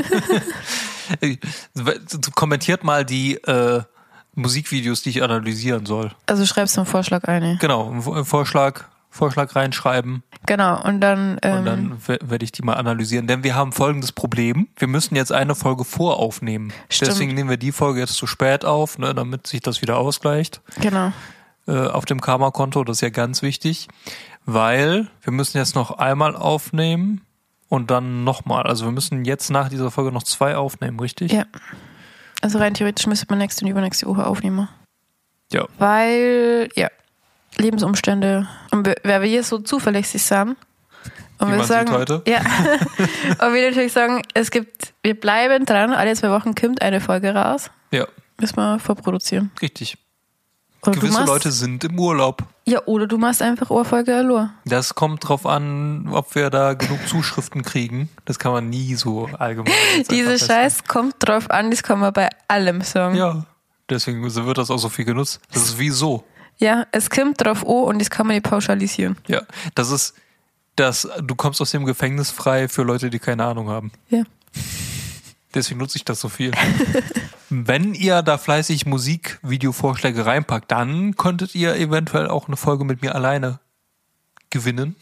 [SPEAKER 2] Kommentiert mal die Musikvideos, die ich analysieren soll.
[SPEAKER 1] Also schreibst du einen Vorschlag ein.
[SPEAKER 2] Genau, einen Vorschlag reinschreiben.
[SPEAKER 1] Genau, und dann...
[SPEAKER 2] Und dann werde ich die mal analysieren. Denn wir haben folgendes Problem. Wir müssen jetzt eine Folge voraufnehmen.
[SPEAKER 1] Stimmt.
[SPEAKER 2] Deswegen nehmen wir die Folge jetzt zu spät auf, ne, damit sich das wieder ausgleicht.
[SPEAKER 1] Genau.
[SPEAKER 2] Auf dem Karma-Konto, das ist ja ganz wichtig. Weil wir müssen jetzt noch einmal aufnehmen und dann nochmal. Also wir müssen jetzt nach dieser Folge noch 2 aufnehmen, richtig?
[SPEAKER 1] Ja. Also rein theoretisch müsste man nächste und übernächste Woche aufnehmen.
[SPEAKER 2] Ja.
[SPEAKER 1] Weil, ja, Lebensumstände. Und wer wir hier so zuverlässig sind. Und
[SPEAKER 2] Wie
[SPEAKER 1] wir
[SPEAKER 2] man
[SPEAKER 1] sagen,
[SPEAKER 2] sieht heute.
[SPEAKER 1] ja. Und wir natürlich sagen, wir bleiben dran, alle 2 Wochen kommt eine Folge raus.
[SPEAKER 2] Ja,
[SPEAKER 1] Müssen wir vorproduzieren.
[SPEAKER 2] richtig.
[SPEAKER 1] Oder
[SPEAKER 2] Gewisse Leute sind im Urlaub.
[SPEAKER 1] Ja, oder du machst einfach Ohrfolge Allure.
[SPEAKER 2] Das kommt drauf an, ob wir da genug Zuschriften kriegen. Das kann man nie so allgemein jetzt
[SPEAKER 1] Diese
[SPEAKER 2] einfach
[SPEAKER 1] Scheiß kommt drauf an, das kann man bei allem sagen.
[SPEAKER 2] Ja, deswegen wird das auch so viel genutzt. Das ist wie so.
[SPEAKER 1] Ja, es kommt drauf an und das kann man nicht pauschalisieren.
[SPEAKER 2] Ja, du kommst aus dem Gefängnis frei für Leute, die keine Ahnung haben.
[SPEAKER 1] Ja.
[SPEAKER 2] Deswegen nutze ich das so viel. Wenn ihr da fleißig Musikvideo-Vorschläge reinpackt, dann könntet ihr eventuell auch eine Folge mit mir alleine gewinnen.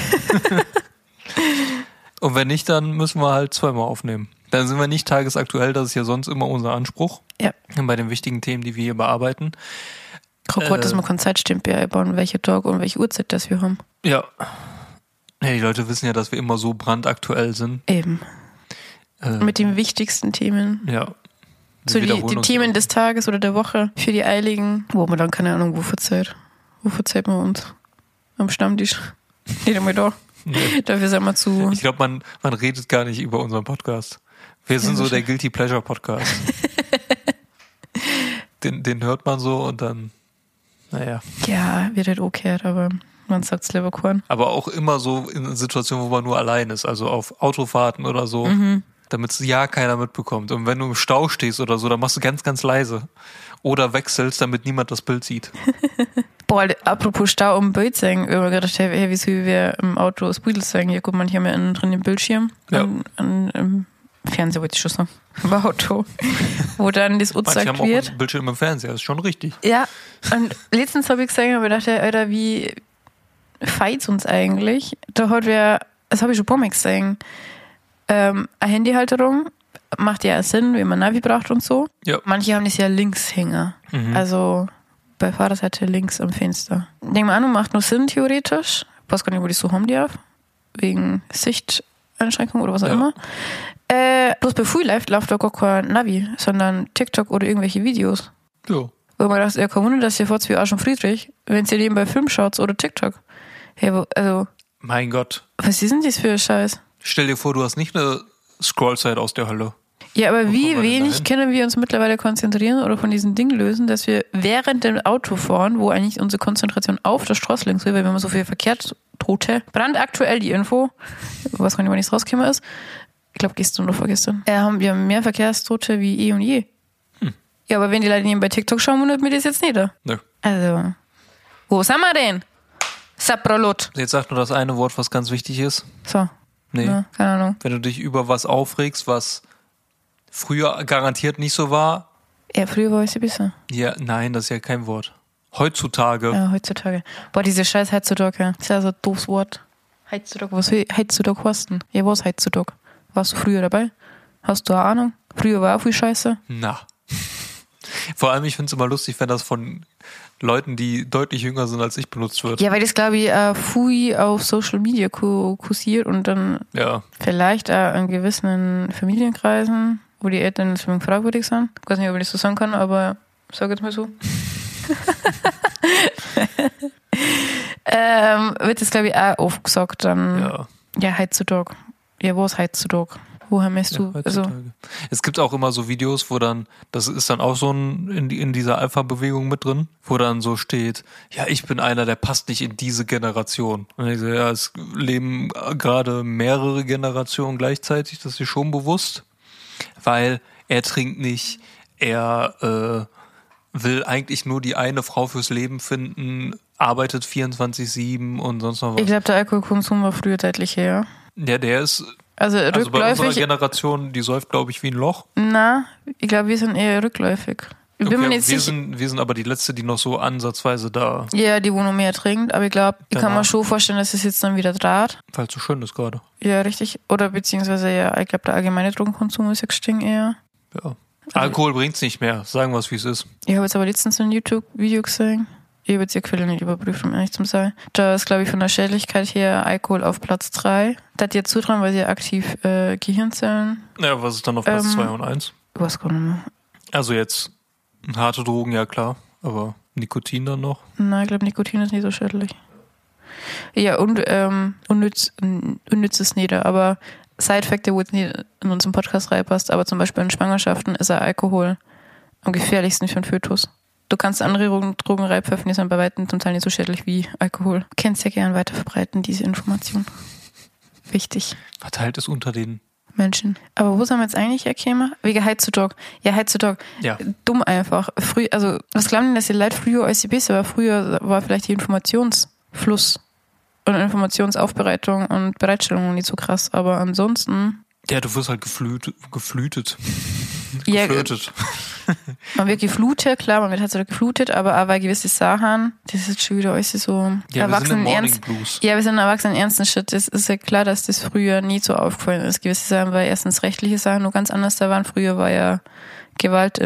[SPEAKER 2] Und wenn nicht, dann müssen wir halt 2-mal aufnehmen. Dann sind wir nicht tagesaktuell, das ist ja sonst immer unser Anspruch.
[SPEAKER 1] Ja.
[SPEAKER 2] Bei den wichtigen Themen, die wir hier bearbeiten.
[SPEAKER 1] Oh Gott, dass man keine Zeitstempel einbauen, welche Tag und welche Uhrzeit das wir haben.
[SPEAKER 2] Ja. Ja, die Leute wissen ja, dass wir immer so brandaktuell sind.
[SPEAKER 1] Eben. Mit den wichtigsten Themen.
[SPEAKER 2] Ja.
[SPEAKER 1] So die Themen des Tages oder der Woche für die Eiligen. Wo man dann keine Ahnung, wofür Zeit man uns am Stammtisch. Nicht einmal da.
[SPEAKER 2] Nee.
[SPEAKER 1] Dafür sind wir zu...
[SPEAKER 2] Ich glaube, man redet gar nicht über unseren Podcast. Wir sind so der Guilty Pleasure Podcast. den hört man so und dann, naja.
[SPEAKER 1] Ja, wird halt okay, aber man sagt es lieber Korn.
[SPEAKER 2] Aber auch immer so in Situationen, wo man nur allein ist, also auf Autofahrten oder so, damit es ja keiner mitbekommt. Und wenn du im Stau stehst oder so, dann machst du ganz, ganz leise. Oder wechselst, damit niemand das Bild sieht.
[SPEAKER 1] Boah, apropos Stau und Bild sagen, wenn man gedacht, hey, wieso wir im Auto das Bild sagen, hier guckt man hier mal innen drin den Bildschirm.
[SPEAKER 2] Ja.
[SPEAKER 1] Im Fernseher wollte ich schon sagen. Im Auto. Wo dann das
[SPEAKER 2] Manche
[SPEAKER 1] gesagt
[SPEAKER 2] haben auch
[SPEAKER 1] wird.
[SPEAKER 2] einen Bildschirm im Fernseher, das ist schon richtig.
[SPEAKER 1] Ja, und letztens habe ich gesagt, aber ich dachte, Alter, wie feit's uns eigentlich? Da hat wer, das habe ich schon ein paar Mal gesagt, eine Handyhalterung macht ja Sinn, wenn man Navi braucht und so.
[SPEAKER 2] Ja.
[SPEAKER 1] Manche haben das ja Linkshänger. Also bei Fahrerseite links am Fenster. Denk mal an, macht nur Sinn theoretisch. Ich weiß gar nicht, wo die so haben die auf. Wegen Sichteinschränkung oder was auch immer. Bloß bei Free Life läuft da gar kein Navi, sondern TikTok oder irgendwelche Videos.
[SPEAKER 2] Ja.
[SPEAKER 1] Wo man dachte, ja, kein Wunder, dass ihr vor 2 Jahren schon Friedrich, wenn ihr nebenbei Film schaut oder TikTok. Hey, also,
[SPEAKER 2] Mein Gott.
[SPEAKER 1] was ist denn das für ein Scheiß?
[SPEAKER 2] Stell dir vor, du hast nicht eine Scrollzeit aus der Hölle.
[SPEAKER 1] Ja, aber wie
[SPEAKER 2] kommen wir denn
[SPEAKER 1] wenig
[SPEAKER 2] dahin?
[SPEAKER 1] können wir uns mittlerweile konzentrieren oder von diesen Dingen lösen, dass wir während dem Autofahren, wo eigentlich unsere Konzentration auf der Straße links will, weil wir haben so viel Verkehrstote, brandaktuell die Info, was gar nicht, wann nichts rausgekommen ist, ich glaube gestern oder vorgestern, wir haben mehr Verkehrstote wie eh und je. Ja, aber wenn die Leute nebenbei TikTok schauen, wundert mir das jetzt nicht.
[SPEAKER 2] Nö.
[SPEAKER 1] Also, wo sind wir denn? Saprolot.
[SPEAKER 2] Jetzt sag nur das eine Wort, was ganz wichtig ist.
[SPEAKER 1] So.
[SPEAKER 2] Nee.
[SPEAKER 1] Ja, keine Ahnung.
[SPEAKER 2] Wenn du dich über was aufregst, was früher garantiert nicht so war.
[SPEAKER 1] Ja, früher war es ein bisschen.
[SPEAKER 2] Ja, nein, das ist ja kein Wort. Heutzutage.
[SPEAKER 1] Ja, heutzutage. Boah, diese scheiß heutzutage. Das ist ja so ein doofes Wort. Heutzutage, was will heutzutage kosten? Ja, was heutzutage? Warst du früher dabei? Hast du eine Ahnung? Früher war auch viel Scheiße.
[SPEAKER 2] Na. Vor allem, ich finde es immer lustig, wenn das von Leuten, die deutlich jünger sind als ich, benutzt wird.
[SPEAKER 1] Ja, weil das, glaube ich, Fui auf Social Media kursiert und dann
[SPEAKER 2] Ja.
[SPEAKER 1] vielleicht auch in gewissen Familienkreisen, wo die Eltern deswegen fragwürdig sind. Ich weiß nicht, ob ich das so sagen kann, aber sag jetzt mal so. Wird das, glaube ich, auch aufgesagt dann. Ja, heutzutage. Ja, wo ist heutzutage? Woher meinst du? Also,
[SPEAKER 2] es gibt auch immer so Videos, wo dann, das ist dann auch so in dieser Alpha-Bewegung mit drin, wo dann so steht, ja, ich bin einer, der passt nicht in diese Generation. Und ich so, ja, es leben gerade mehrere Generationen gleichzeitig, das ist dir schon bewusst, weil er trinkt nicht, er will eigentlich nur die eine Frau fürs Leben finden, arbeitet 24/7 und sonst noch was.
[SPEAKER 1] Ich glaube, der Alkoholkonsum war früher deutlich her.
[SPEAKER 2] Ja, der ist...
[SPEAKER 1] Also
[SPEAKER 2] bei unserer Generation, die säuft, glaube ich, wie ein Loch.
[SPEAKER 1] Na, ich glaube, wir sind eher rückläufig.
[SPEAKER 2] Wir sind aber die Letzte, die noch so ansatzweise da...
[SPEAKER 1] Ja, die wo noch mehr trinkt, aber ich glaube, ich kann mir schon vorstellen, dass es jetzt dann wieder draht.
[SPEAKER 2] Weil es so schön ist gerade.
[SPEAKER 1] Ja, richtig. Oder beziehungsweise, ja, ich glaube, der allgemeine Drogenkonsum ist ja gestiegen eher.
[SPEAKER 2] Ja. Alkohol bringt's nicht mehr, sagen wir es, wie es ist.
[SPEAKER 1] Ich habe jetzt aber letztens so ein YouTube-Video gesehen. Ich habe jetzt die Quelle nicht überprüft, um ehrlich zu sein. Da ist, glaube ich, von der Schädlichkeit her Alkohol auf Platz 3. Das dir zutrauen, weil sie aktiv Gehirnzellen.
[SPEAKER 2] Ja, was ist dann auf Platz 2 und 1?
[SPEAKER 1] Ich weiß gar nicht mehr.
[SPEAKER 2] Also jetzt harte Drogen, ja klar, aber Nikotin dann noch?
[SPEAKER 1] Nein, ich glaube, Nikotin ist nicht so schädlich. Ja, und unnütz ist nicht, aber Side-Fact, der jetzt nicht in unserem Podcast reinpasst, aber zum Beispiel in Schwangerschaften ist Alkohol am gefährlichsten für den Fötus. Du kannst andere Drogen reinpfeifen, die sind bei weitem zum Teil nicht so schädlich wie Alkohol. Kannst ja gern weiter verbreiten, diese Information. Wichtig.
[SPEAKER 2] Verteilt es unter den
[SPEAKER 1] Menschen. Aber wo sind wir jetzt eigentlich hergekommen? Wegen heutzutage. Ja, heutzutage.
[SPEAKER 2] Ja.
[SPEAKER 1] Dumm einfach. Also, was glauben denn, dass die Leute früher als sie besser war? Früher war vielleicht die Informationsfluss und Informationsaufbereitung und Bereitstellung nicht so krass, aber ansonsten...
[SPEAKER 2] Ja, du wirst halt geflütet.
[SPEAKER 1] Ja,
[SPEAKER 2] geflötet.
[SPEAKER 1] Man wird geflutet, klar, man wird halt so geflutet, aber auch weil gewisse Sachen, das ist jetzt schon wieder alles so erwachsenen ernst. Ja, wir sind erwachsenen ernsten Shit. Das ist ja klar, dass das früher nie so aufgefallen ist. Gewisse Sachen, weil erstens rechtliche Sachen nur ganz anders da waren. Früher war ja Gewalt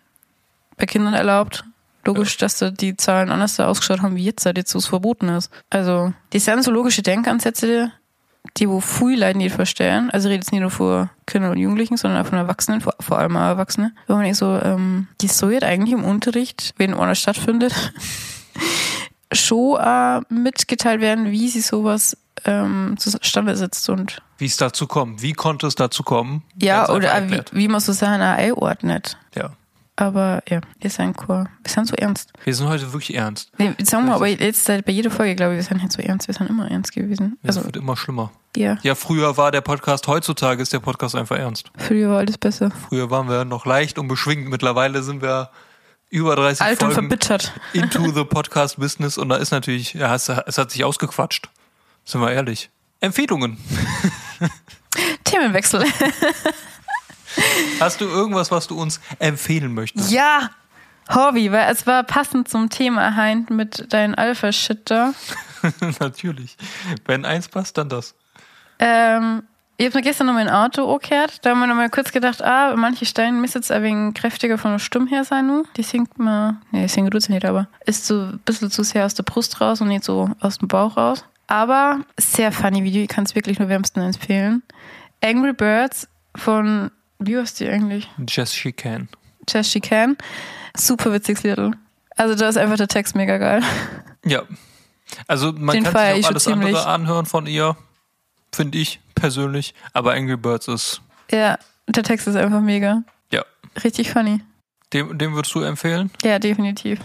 [SPEAKER 1] bei Kindern erlaubt. Logisch, dass da die Zahlen anders da ausgeschaut haben, wie jetzt, seit jetzt so es verboten ist. Also, die sind so logische Denkansätze, die wo viel Leute nicht verstehen, also ich rede jetzt nicht nur vor Kindern und Jugendlichen, sondern auch von Erwachsenen, vor allem auch Erwachsene, wo man so, die soll jetzt eigentlich im Unterricht, wenn einer stattfindet, schon mitgeteilt werden, wie sie sowas zustande setzt und
[SPEAKER 2] wie es dazu kommt. Wie konnte es dazu kommen?
[SPEAKER 1] Ja, oder wie man so Sachen auch einordnet.
[SPEAKER 2] Ja.
[SPEAKER 1] Aber ja, wir sind so ernst.
[SPEAKER 2] Wir sind heute wirklich ernst.
[SPEAKER 1] Nee, sagen wir aber jetzt bei jeder Folge, glaube ich, wir sind nicht so ernst. Wir sind immer ernst gewesen.
[SPEAKER 2] Also, es wird immer schlimmer.
[SPEAKER 1] Ja.
[SPEAKER 2] Ja, früher war der Podcast, heutzutage ist der Podcast einfach ernst.
[SPEAKER 1] Früher war alles besser.
[SPEAKER 2] Früher waren wir noch leicht und beschwingt. Mittlerweile sind wir über 30
[SPEAKER 1] alt
[SPEAKER 2] Folgen
[SPEAKER 1] und verbittert.
[SPEAKER 2] Into the Podcast-Business und da ist natürlich, ja, es hat sich ausgequatscht. Sind wir ehrlich. Empfehlungen.
[SPEAKER 1] Themenwechsel.
[SPEAKER 2] Hast du irgendwas, was du uns empfehlen möchtest?
[SPEAKER 1] Ja, Hobby, weil es war passend zum Thema, Hein, mit deinen Alpha-Shit da.
[SPEAKER 2] Natürlich. Wenn eins passt, dann das.
[SPEAKER 1] Ich habe mir gestern noch mein Auto angehört. Da haben wir noch mal kurz gedacht, manche Steine müssen jetzt ein wenig kräftiger von der Stimme her sein. Nu. Die singt mal, nee, singen tut's nicht, aber ist so ein bisschen zu sehr aus der Brust raus und nicht so aus dem Bauch raus. Aber sehr funny Video, ich kann es wirklich nur wärmsten empfehlen. Angry Birds von... Wie heißt die eigentlich?
[SPEAKER 2] Jess She Can.
[SPEAKER 1] Jess She Can. Super witziges Little. Also da ist einfach der Text mega geil.
[SPEAKER 2] Ja. Also man kann sich auch alles andere anhören von ihr, finde ich persönlich. Aber Angry Birds ist...
[SPEAKER 1] Ja, der Text ist einfach mega.
[SPEAKER 2] Ja.
[SPEAKER 1] Richtig funny.
[SPEAKER 2] Dem würdest du empfehlen?
[SPEAKER 1] Ja, definitiv.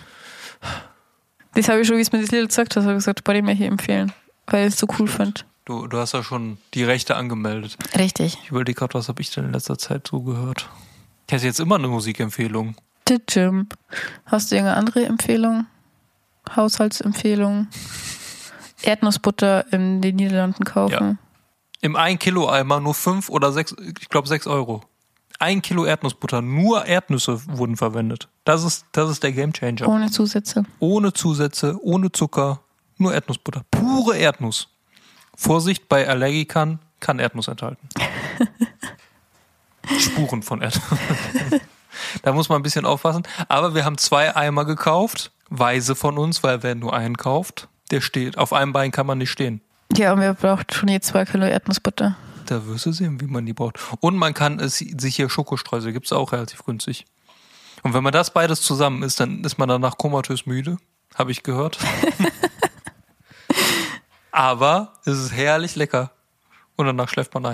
[SPEAKER 1] Das habe ich schon, wie es mir das Little gesagt hast, habe ich gesagt, bei dem mir hier empfehlen. Weil ich es so cool finde.
[SPEAKER 2] Du hast ja schon die Rechte angemeldet.
[SPEAKER 1] Richtig.
[SPEAKER 2] Ich überlege gerade, was habe ich denn in letzter Zeit so gehört? Ich hätte jetzt immer eine Musikempfehlung.
[SPEAKER 1] The Gym. Hast du irgendeine andere Empfehlung? Haushaltsempfehlung? Erdnussbutter in den Niederlanden kaufen?
[SPEAKER 2] Ja. Im 1 Kilo Eimer nur 5 oder 6, ich glaube 6 Euro. 1 Kilo Erdnussbutter, nur Erdnüsse wurden verwendet. Das ist der Gamechanger.
[SPEAKER 1] Ohne Zusätze.
[SPEAKER 2] Ohne Zusätze, ohne Zucker, nur Erdnussbutter. Pure Erdnuss. Vorsicht, bei Allergikern kann Erdnuss enthalten. Spuren von Erdnuss. Da muss man ein bisschen aufpassen. Aber wir haben 2 Eimer gekauft. Weise von uns, weil wer nur einen kauft, der steht. Auf einem Bein kann man nicht stehen.
[SPEAKER 1] Ja, und wir brauchen schon je 2 Kilo Erdnussbutter.
[SPEAKER 2] Da wirst du sehen, wie man die braucht. Und man kann sich hier Schokostreusel, gibt es auch relativ günstig. Und wenn man das beides zusammen isst, dann ist man danach komatös müde, habe ich gehört. Aber es ist herrlich lecker. Und danach schläft man ein.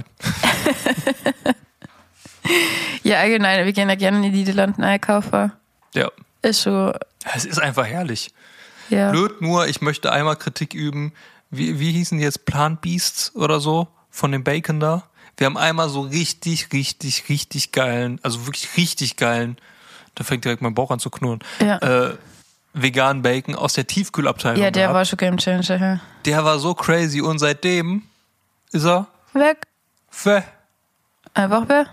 [SPEAKER 1] Ja, allgemein, wir gehen ja gerne in die Niederlanden einkaufen.
[SPEAKER 2] Ja.
[SPEAKER 1] Ist so.
[SPEAKER 2] Es ist einfach herrlich.
[SPEAKER 1] Ja.
[SPEAKER 2] Blöd nur, ich möchte einmal Kritik üben. Wie hießen die jetzt? Plant Beasts oder so? Von dem Bacon da? Wir haben einmal so richtig geilen, also wirklich richtig geilen, da fängt direkt mein Bauch an zu knurren, veganen Bacon aus der Tiefkühlabteilung.
[SPEAKER 1] Ja, der war schon Game Changer. Ja.
[SPEAKER 2] Der war so crazy und seitdem ist er
[SPEAKER 1] weg. Einfach weg.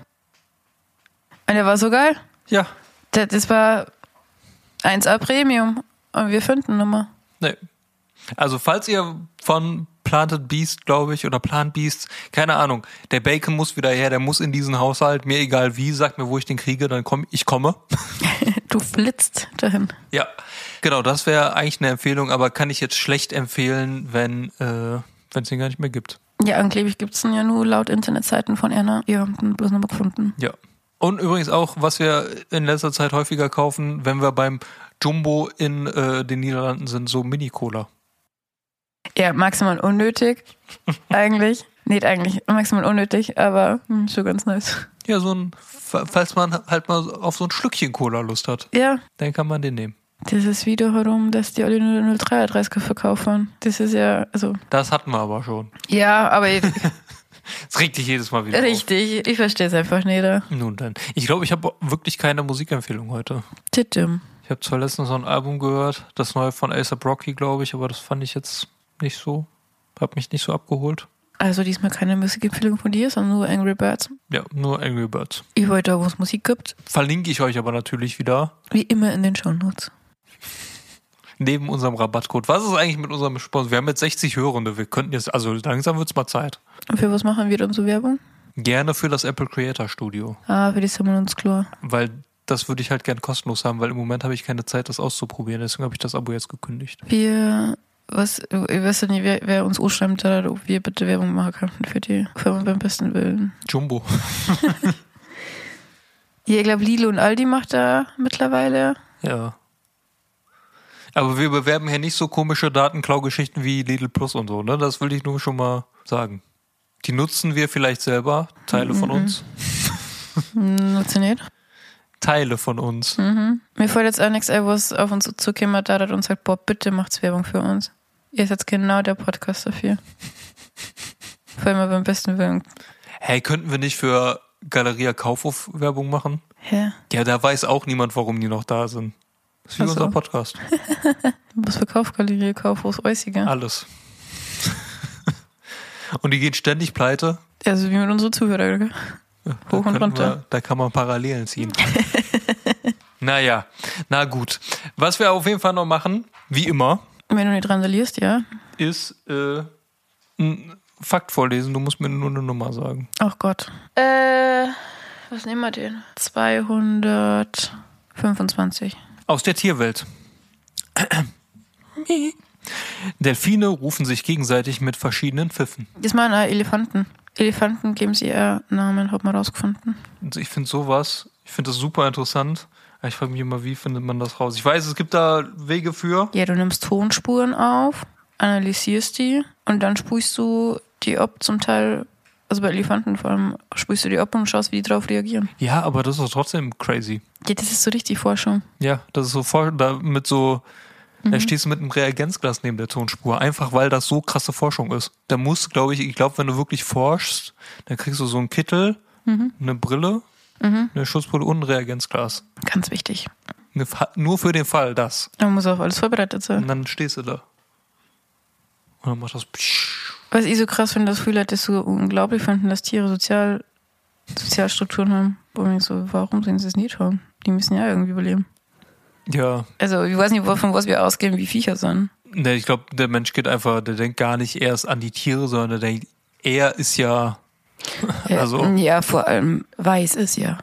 [SPEAKER 1] Und der war so geil.
[SPEAKER 2] Ja.
[SPEAKER 1] Das war 1A Premium. Und wir finden Nummer.
[SPEAKER 2] Nee. Also falls ihr von Planted Beast, glaube ich, oder Plant Beasts, keine Ahnung, der Bacon muss wieder her, der muss in diesen Haushalt, mir egal wie, sagt mir, wo ich den kriege, dann komme ich.
[SPEAKER 1] Du flitzt dahin.
[SPEAKER 2] Ja, genau, das wäre eigentlich eine Empfehlung, aber kann ich jetzt schlecht empfehlen, wenn es den gar nicht mehr gibt.
[SPEAKER 1] Ja, angeblich gibt es ihn ja nur laut Internetseiten von Erna. Wir haben ihn bloß noch mal gefunden.
[SPEAKER 2] Ja. Und übrigens auch, was wir in letzter Zeit häufiger kaufen, wenn wir beim Jumbo in den Niederlanden sind, so Mini-Cola.
[SPEAKER 1] Ja, maximal unnötig. Eigentlich. Nicht eigentlich, maximal unnötig, aber schon ganz nice.
[SPEAKER 2] Ja, falls man halt mal auf so ein Schlückchen Cola Lust hat.
[SPEAKER 1] Ja.
[SPEAKER 2] Dann kann man den nehmen.
[SPEAKER 1] Das ist wieder herum, dass die alle nur 0,33 verkaufen. Das ist ja, also.
[SPEAKER 2] Das hatten wir aber schon.
[SPEAKER 1] Ja, aber.
[SPEAKER 2] Das regt dich jedes Mal wieder
[SPEAKER 1] richtig, auf. Ich verstehe es einfach nicht.
[SPEAKER 2] Nun dann. Ich glaube, ich habe wirklich keine Musikempfehlung heute.
[SPEAKER 1] Titim.
[SPEAKER 2] Ich habe zwar letztens so ein Album gehört, das neue von A$AP Rocky, glaube ich, aber das fand ich jetzt nicht so, hat mich nicht so abgeholt.
[SPEAKER 1] Also diesmal keine Musikempfehlung von dir, sondern nur Angry Birds.
[SPEAKER 2] Ja, nur Angry Birds.
[SPEAKER 1] Ich wollte da, wo es Musik gibt.
[SPEAKER 2] Verlinke ich euch aber natürlich wieder.
[SPEAKER 1] Wie immer in den Shownotes.
[SPEAKER 2] Neben unserem Rabattcode. Was ist eigentlich mit unserem Sponsor? Wir haben jetzt 60 Hörende. Wir könnten jetzt, also langsam wird es mal Zeit.
[SPEAKER 1] Und für was machen wir dann so Werbung?
[SPEAKER 2] Gerne für das Apple Creator Studio.
[SPEAKER 1] Für die Simon und Sklor.
[SPEAKER 2] Weil das würde ich halt gern kostenlos haben, weil im Moment habe ich keine Zeit, das auszuprobieren. Deswegen habe ich das Abo jetzt gekündigt.
[SPEAKER 1] Ich weiß ja nicht, wer uns anschreibt, ob wir bitte Werbung machen könnten für die Firma beim besten Willen.
[SPEAKER 2] Jumbo.
[SPEAKER 1] Ja, ich glaube, Lidl und Aldi macht da mittlerweile.
[SPEAKER 2] Ja. Aber wir bewerben hier nicht so komische Datenklau-Geschichten wie Lidl Plus und so, ne? Das will ich nur schon mal sagen. Die nutzen wir vielleicht selber, Teile von uns.
[SPEAKER 1] Nutzen nicht.
[SPEAKER 2] Teile von uns.
[SPEAKER 1] Mir fällt jetzt auch nichts ein, was auf uns zukommt, da und sagt, boah, bitte macht's Werbung für uns. Ihr seid genau der Podcast dafür. Vor allem beim besten Willen.
[SPEAKER 2] Hey, könnten wir nicht für Galeria Kaufhof Werbung machen?
[SPEAKER 1] Hä?
[SPEAKER 2] Ja, da weiß auch niemand, warum die noch da sind. Das ist wie unser Podcast.
[SPEAKER 1] Was für Kaufgalerie, Kaufhaus, Äußiger.
[SPEAKER 2] Alles. Und die gehen ständig pleite.
[SPEAKER 1] Also wie mit unseren Zuhörern.
[SPEAKER 2] Ja,
[SPEAKER 1] hoch und runter.
[SPEAKER 2] Da kann man Parallelen ziehen. Naja, na gut. Was wir auf jeden Fall noch machen, wie immer.
[SPEAKER 1] Wenn du nicht randalierst, ja.
[SPEAKER 2] Ist ein Fakt vorlesen. Du musst mir nur eine Nummer sagen.
[SPEAKER 1] Ach Gott. Was nehmen wir denn? 225.
[SPEAKER 2] Aus der Tierwelt. Delfine rufen sich gegenseitig mit verschiedenen Pfiffen.
[SPEAKER 1] Das machen Elefanten. Elefanten geben sie ihr Namen, hat man rausgefunden.
[SPEAKER 2] Ich finde das super interessant. Ich frage mich immer, wie findet man das raus? Ich weiß, es gibt da Wege für.
[SPEAKER 1] Ja, du nimmst Tonspuren auf, analysierst die und dann spulst du die ab zum Teil, also bei Elefanten vor allem, spulst du die ab und schaust, wie die drauf reagieren.
[SPEAKER 2] Ja, aber das ist doch trotzdem crazy.
[SPEAKER 1] Ja, das ist so richtig Forschung.
[SPEAKER 2] Ja, das ist so da stehst du mit einem Reagenzglas neben der Tonspur, einfach weil das so krasse Forschung ist. Da musst, glaube ich, wenn du wirklich forschst, dann kriegst du so einen Kittel, eine Brille, eine Schutzbrille und ein Reagenzglas.
[SPEAKER 1] Ganz wichtig.
[SPEAKER 2] Nur für den Fall, das.
[SPEAKER 1] Man muss auf alles vorbereitet sein.
[SPEAKER 2] Und dann stehst du da. Und dann macht das.
[SPEAKER 1] Was ich so krass finde, dass viele Leute das so unglaublich finden, dass Tiere Sozialstrukturen haben. Wo ich so, warum sollen sie es nicht haben? Die müssen ja irgendwie überleben.
[SPEAKER 2] Ja.
[SPEAKER 1] Also, ich weiß nicht, von was wir ausgehen, wie Viecher sind.
[SPEAKER 2] Ne, ich glaube, der Mensch der denkt gar nicht erst an die Tiere, sondern der denkt, er ist ja. Also.
[SPEAKER 1] Ja, vor allem weiß ist ja.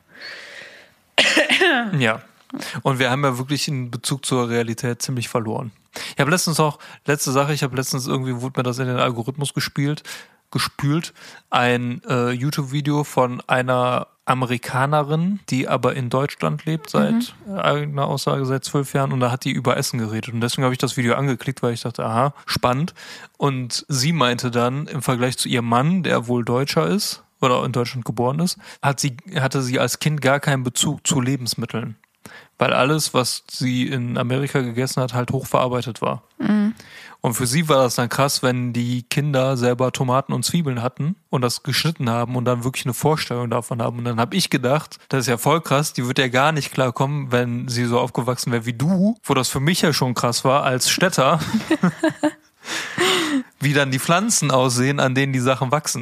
[SPEAKER 2] Ja. Und wir haben ja wirklich einen Bezug zur Realität ziemlich verloren. Ich habe letztens irgendwie wurde mir das in den Algorithmus gespült, ein YouTube-Video von einer Amerikanerin, die aber in Deutschland lebt seit eigener Aussage seit 12 Jahren und da hat die über Essen geredet und deswegen habe ich das Video angeklickt, weil ich dachte, aha, spannend. Und sie meinte dann im Vergleich zu ihrem Mann, der wohl Deutscher ist oder in Deutschland geboren ist, hatte sie als Kind gar keinen Bezug zu Lebensmitteln, weil alles, was sie in Amerika gegessen hat, halt hochverarbeitet war. Mhm. Und für sie war das dann krass, wenn die Kinder selber Tomaten und Zwiebeln hatten und das geschnitten haben und dann wirklich eine Vorstellung davon haben. Und dann habe ich gedacht, das ist ja voll krass, die wird ja gar nicht klarkommen, wenn sie so aufgewachsen wäre wie du, wo das für mich ja schon krass war als Städter, wie dann die Pflanzen aussehen, an denen die Sachen wachsen.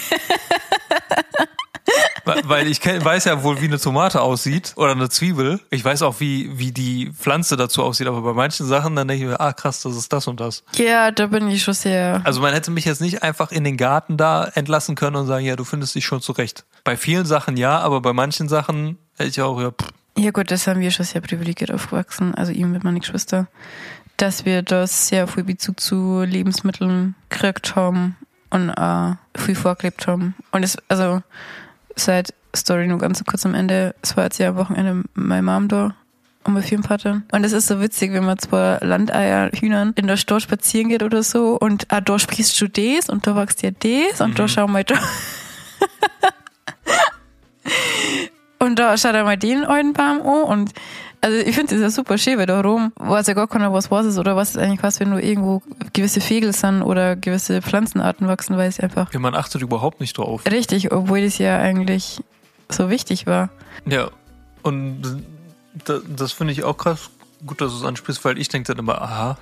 [SPEAKER 2] Weil ich weiß ja wohl, wie eine Tomate aussieht oder eine Zwiebel. Ich weiß auch, wie die Pflanze dazu aussieht, aber bei manchen Sachen, dann denke ich mir, krass, das ist das und das.
[SPEAKER 1] Ja, da bin ich schon sehr...
[SPEAKER 2] Also man hätte mich jetzt nicht einfach in den Garten da entlassen können und sagen, ja, du findest dich schon zurecht. Bei vielen Sachen ja, aber bei manchen Sachen hätte ich auch,
[SPEAKER 1] Ja gut, das haben wir schon sehr privilegiert aufgewachsen, also ihm mit meiner Geschwister, dass wir das sehr viel Bezug zu Lebensmitteln gekriegt haben und viel vorgelebt haben. Und es, also... Seit Story nur ganz kurz am Ende. Es war jetzt ja am Wochenende meine Mom da und mein Firmenpartner. Und es ist so witzig, wenn man zwei Landeier-Hühnern in der Stadt spazieren geht oder so und da sprichst du das und da wächst ja das und da schau mal da. Und da schaut er mal den alten Baum an und also ich finde das ja super schön, weil da rum weiß ja gar keiner, was ist oder was ist eigentlich was, wenn nur irgendwo gewisse Vögel sind oder gewisse Pflanzenarten wachsen, weil es einfach...
[SPEAKER 2] Ja, man achtet überhaupt nicht drauf.
[SPEAKER 1] Richtig, obwohl das ja eigentlich so wichtig war.
[SPEAKER 2] Ja, und das finde ich auch krass, gut, dass du es ansprichst, weil ich denke dann immer, aha.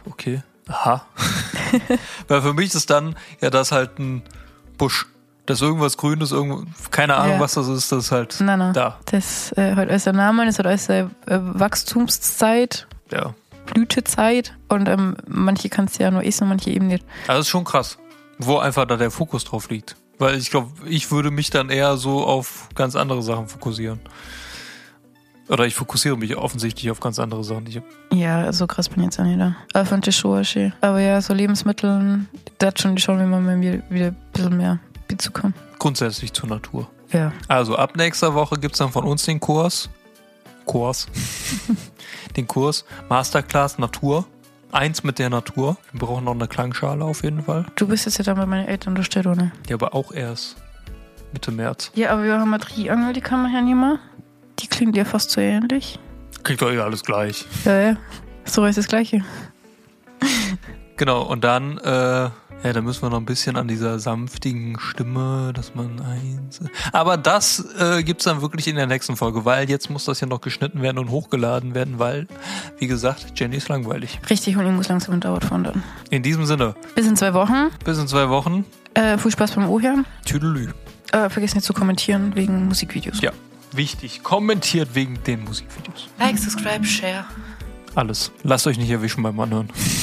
[SPEAKER 2] Weil für mich ist dann, ja, das ist halt ein Busch. Das ist irgendwas Grünes, keine Ahnung, was das ist halt da.
[SPEAKER 1] Das hat alles der Name, das hat alles Wachstumszeit, Blütezeit und manche kannst du ja nur essen und manche eben nicht.
[SPEAKER 2] Also das ist schon krass, wo einfach da der Fokus drauf liegt. Weil ich glaube, ich würde mich dann eher so auf ganz andere Sachen fokussieren. Oder ich fokussiere mich offensichtlich auf ganz andere Sachen.
[SPEAKER 1] Ja, so krass bin ich jetzt auch nicht da. Aber fand ich schon schön. Aber ja, so Lebensmittel, das schon schauen, wenn man wieder ein bisschen mehr Bezug haben.
[SPEAKER 2] Grundsätzlich zur Natur.
[SPEAKER 1] Ja.
[SPEAKER 2] Also ab nächster Woche gibt es dann von uns den Kurs Masterclass Natur. 1 mit der Natur. Wir brauchen noch eine Klangschale auf jeden Fall.
[SPEAKER 1] Du bist jetzt ja dann bei meinen Eltern durch der Runde.
[SPEAKER 2] Ja, aber auch erst Mitte März.
[SPEAKER 1] Ja, aber wir haben mal Triangel, die kann man ja nicht mehr. Die klingt ja fast so ähnlich.
[SPEAKER 2] Klingt doch alles gleich.
[SPEAKER 1] Ja. So ist das Gleiche.
[SPEAKER 2] Genau, und dann, da müssen wir noch ein bisschen an dieser sanftigen Stimme, dass man aber das gibt's dann wirklich in der nächsten Folge, weil jetzt muss das ja noch geschnitten werden und hochgeladen werden, weil, wie gesagt, Jenny ist langweilig.
[SPEAKER 1] Richtig, und ich muss langsam und dauert von dann.
[SPEAKER 2] In diesem Sinne.
[SPEAKER 1] Bis in 2 Wochen. Viel Spaß beim Ohren.
[SPEAKER 2] Tüdelü.
[SPEAKER 1] Vergiss nicht zu kommentieren wegen Musikvideos.
[SPEAKER 2] Ja, wichtig. Kommentiert wegen den Musikvideos.
[SPEAKER 1] Like, subscribe, share.
[SPEAKER 2] Alles. Lasst euch nicht erwischen beim Anhören.